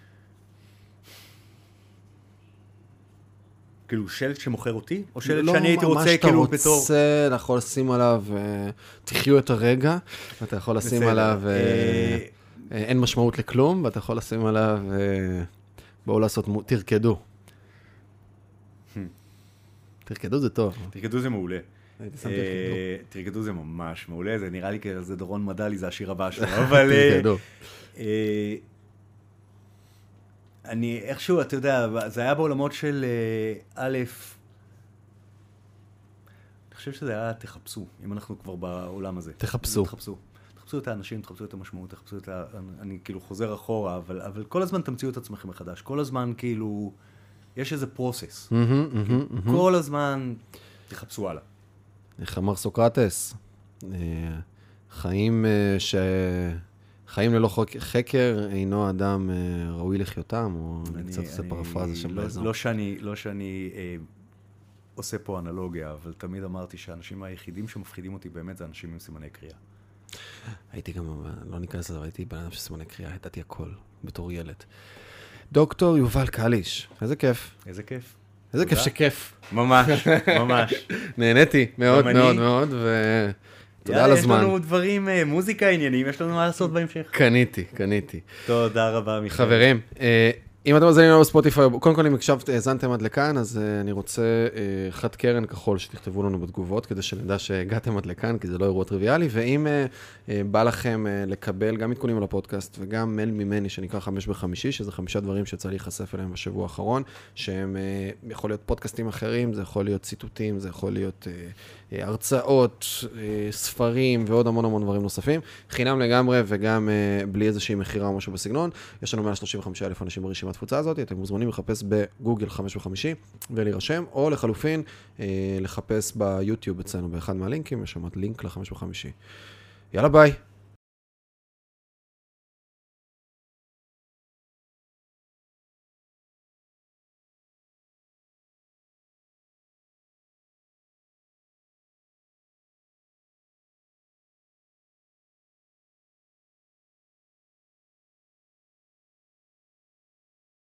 כאילו שלט שמוכר אותי? או שלט שאני הייתי רוצה כאילו בתור... לא, ממש אתה רוצה, אתה יכול לשים עליו, תחיו את הרגע, ואתה יכול לשים עליו, אין משמעות לכלום, ואתה יכול לשים עליו, בואו לעשות, תרקדו. תרקדו זה טוב. תרקדו זה מעולה. תרקדו זה ממש מעולה, זה נראה לי כזה דורון מדלי, זה השיר הבא שלו, אבל... תרקדו. אני איכשהו, אתה יודע, זה היה בעולמות של א', אני חושב שזה היה תחפשו, אם אנחנו כבר בעולם הזה. תחפשו. תחפשו את האנשים, תחפשו את המשמעות, תחפשו את אני כאילו חוזר אחורה, אבל כל הזמן תמציאו את עצמכם מחדש, כל הזמן כאילו, יש איזה פרוסס. כל הזמן תחפשו הלאה. איך אמר סוקרטס, חיים ללא חקר אינו אדם ראוי לחיותם, או אני קצת עושה פרפרזה שם באזור. לא שאני עושה פה אנלוגיה, אבל תמיד אמרתי שהאנשים היחידים שמפחידים אותי באמת זה אנשים עם סימני קריאה. הייתי גם, לא ניכנס לזה, הייתי בן אדם של סימני קריאה, ידעתי הכל בתור ילד. דוקטור יובל קליש, איזה כיף. איזה כיף. איזה כיף שכיף. ממש, ממש. נהניתי מאוד מאוד מאוד, ותודה על הזמן. יש לנו דברים, מוזיקה עניינים, יש לנו מה לעשות בהמשך. קניתי. תודה רבה, מיכאל. חברים, אם אתם מזינים לנו בספוטיפיי, קודם כל אם האזנתם עד לכאן, אז אני רוצה חד קרן כחול שתכתבו לנו בתגובות, כדי שנדע שהגעתם עד לכאן, כי זה לא אירוע טריוויאלי, ואם בא לכם לקבל גם עדכונים על הפודקאסט, וגם מייל ממני שנקרא 5 ב-5, שזה 5 דברים שיצא להיחשף אליהם בשבוע האחרון, שהם יכול להיות פודקאסטים אחרים, זה יכול להיות ציטוטים, זה יכול להיות הרצאות, ספרים ועוד המון דברים נוספים, חינם לגמרי וגם בלי איזושהי מחירה או משהו בסגנון. יש לנו 135,000 אנשים ברשימת התפוצה הזאת, אתם מוזמנים לחפש בגוגל 5 ב-5 ולהירשם, או לחלופין לחפש ביוטיוב אצלנו באחד מהלינקים, יש שם לינק ל-5 ב-5. יאללה ביי.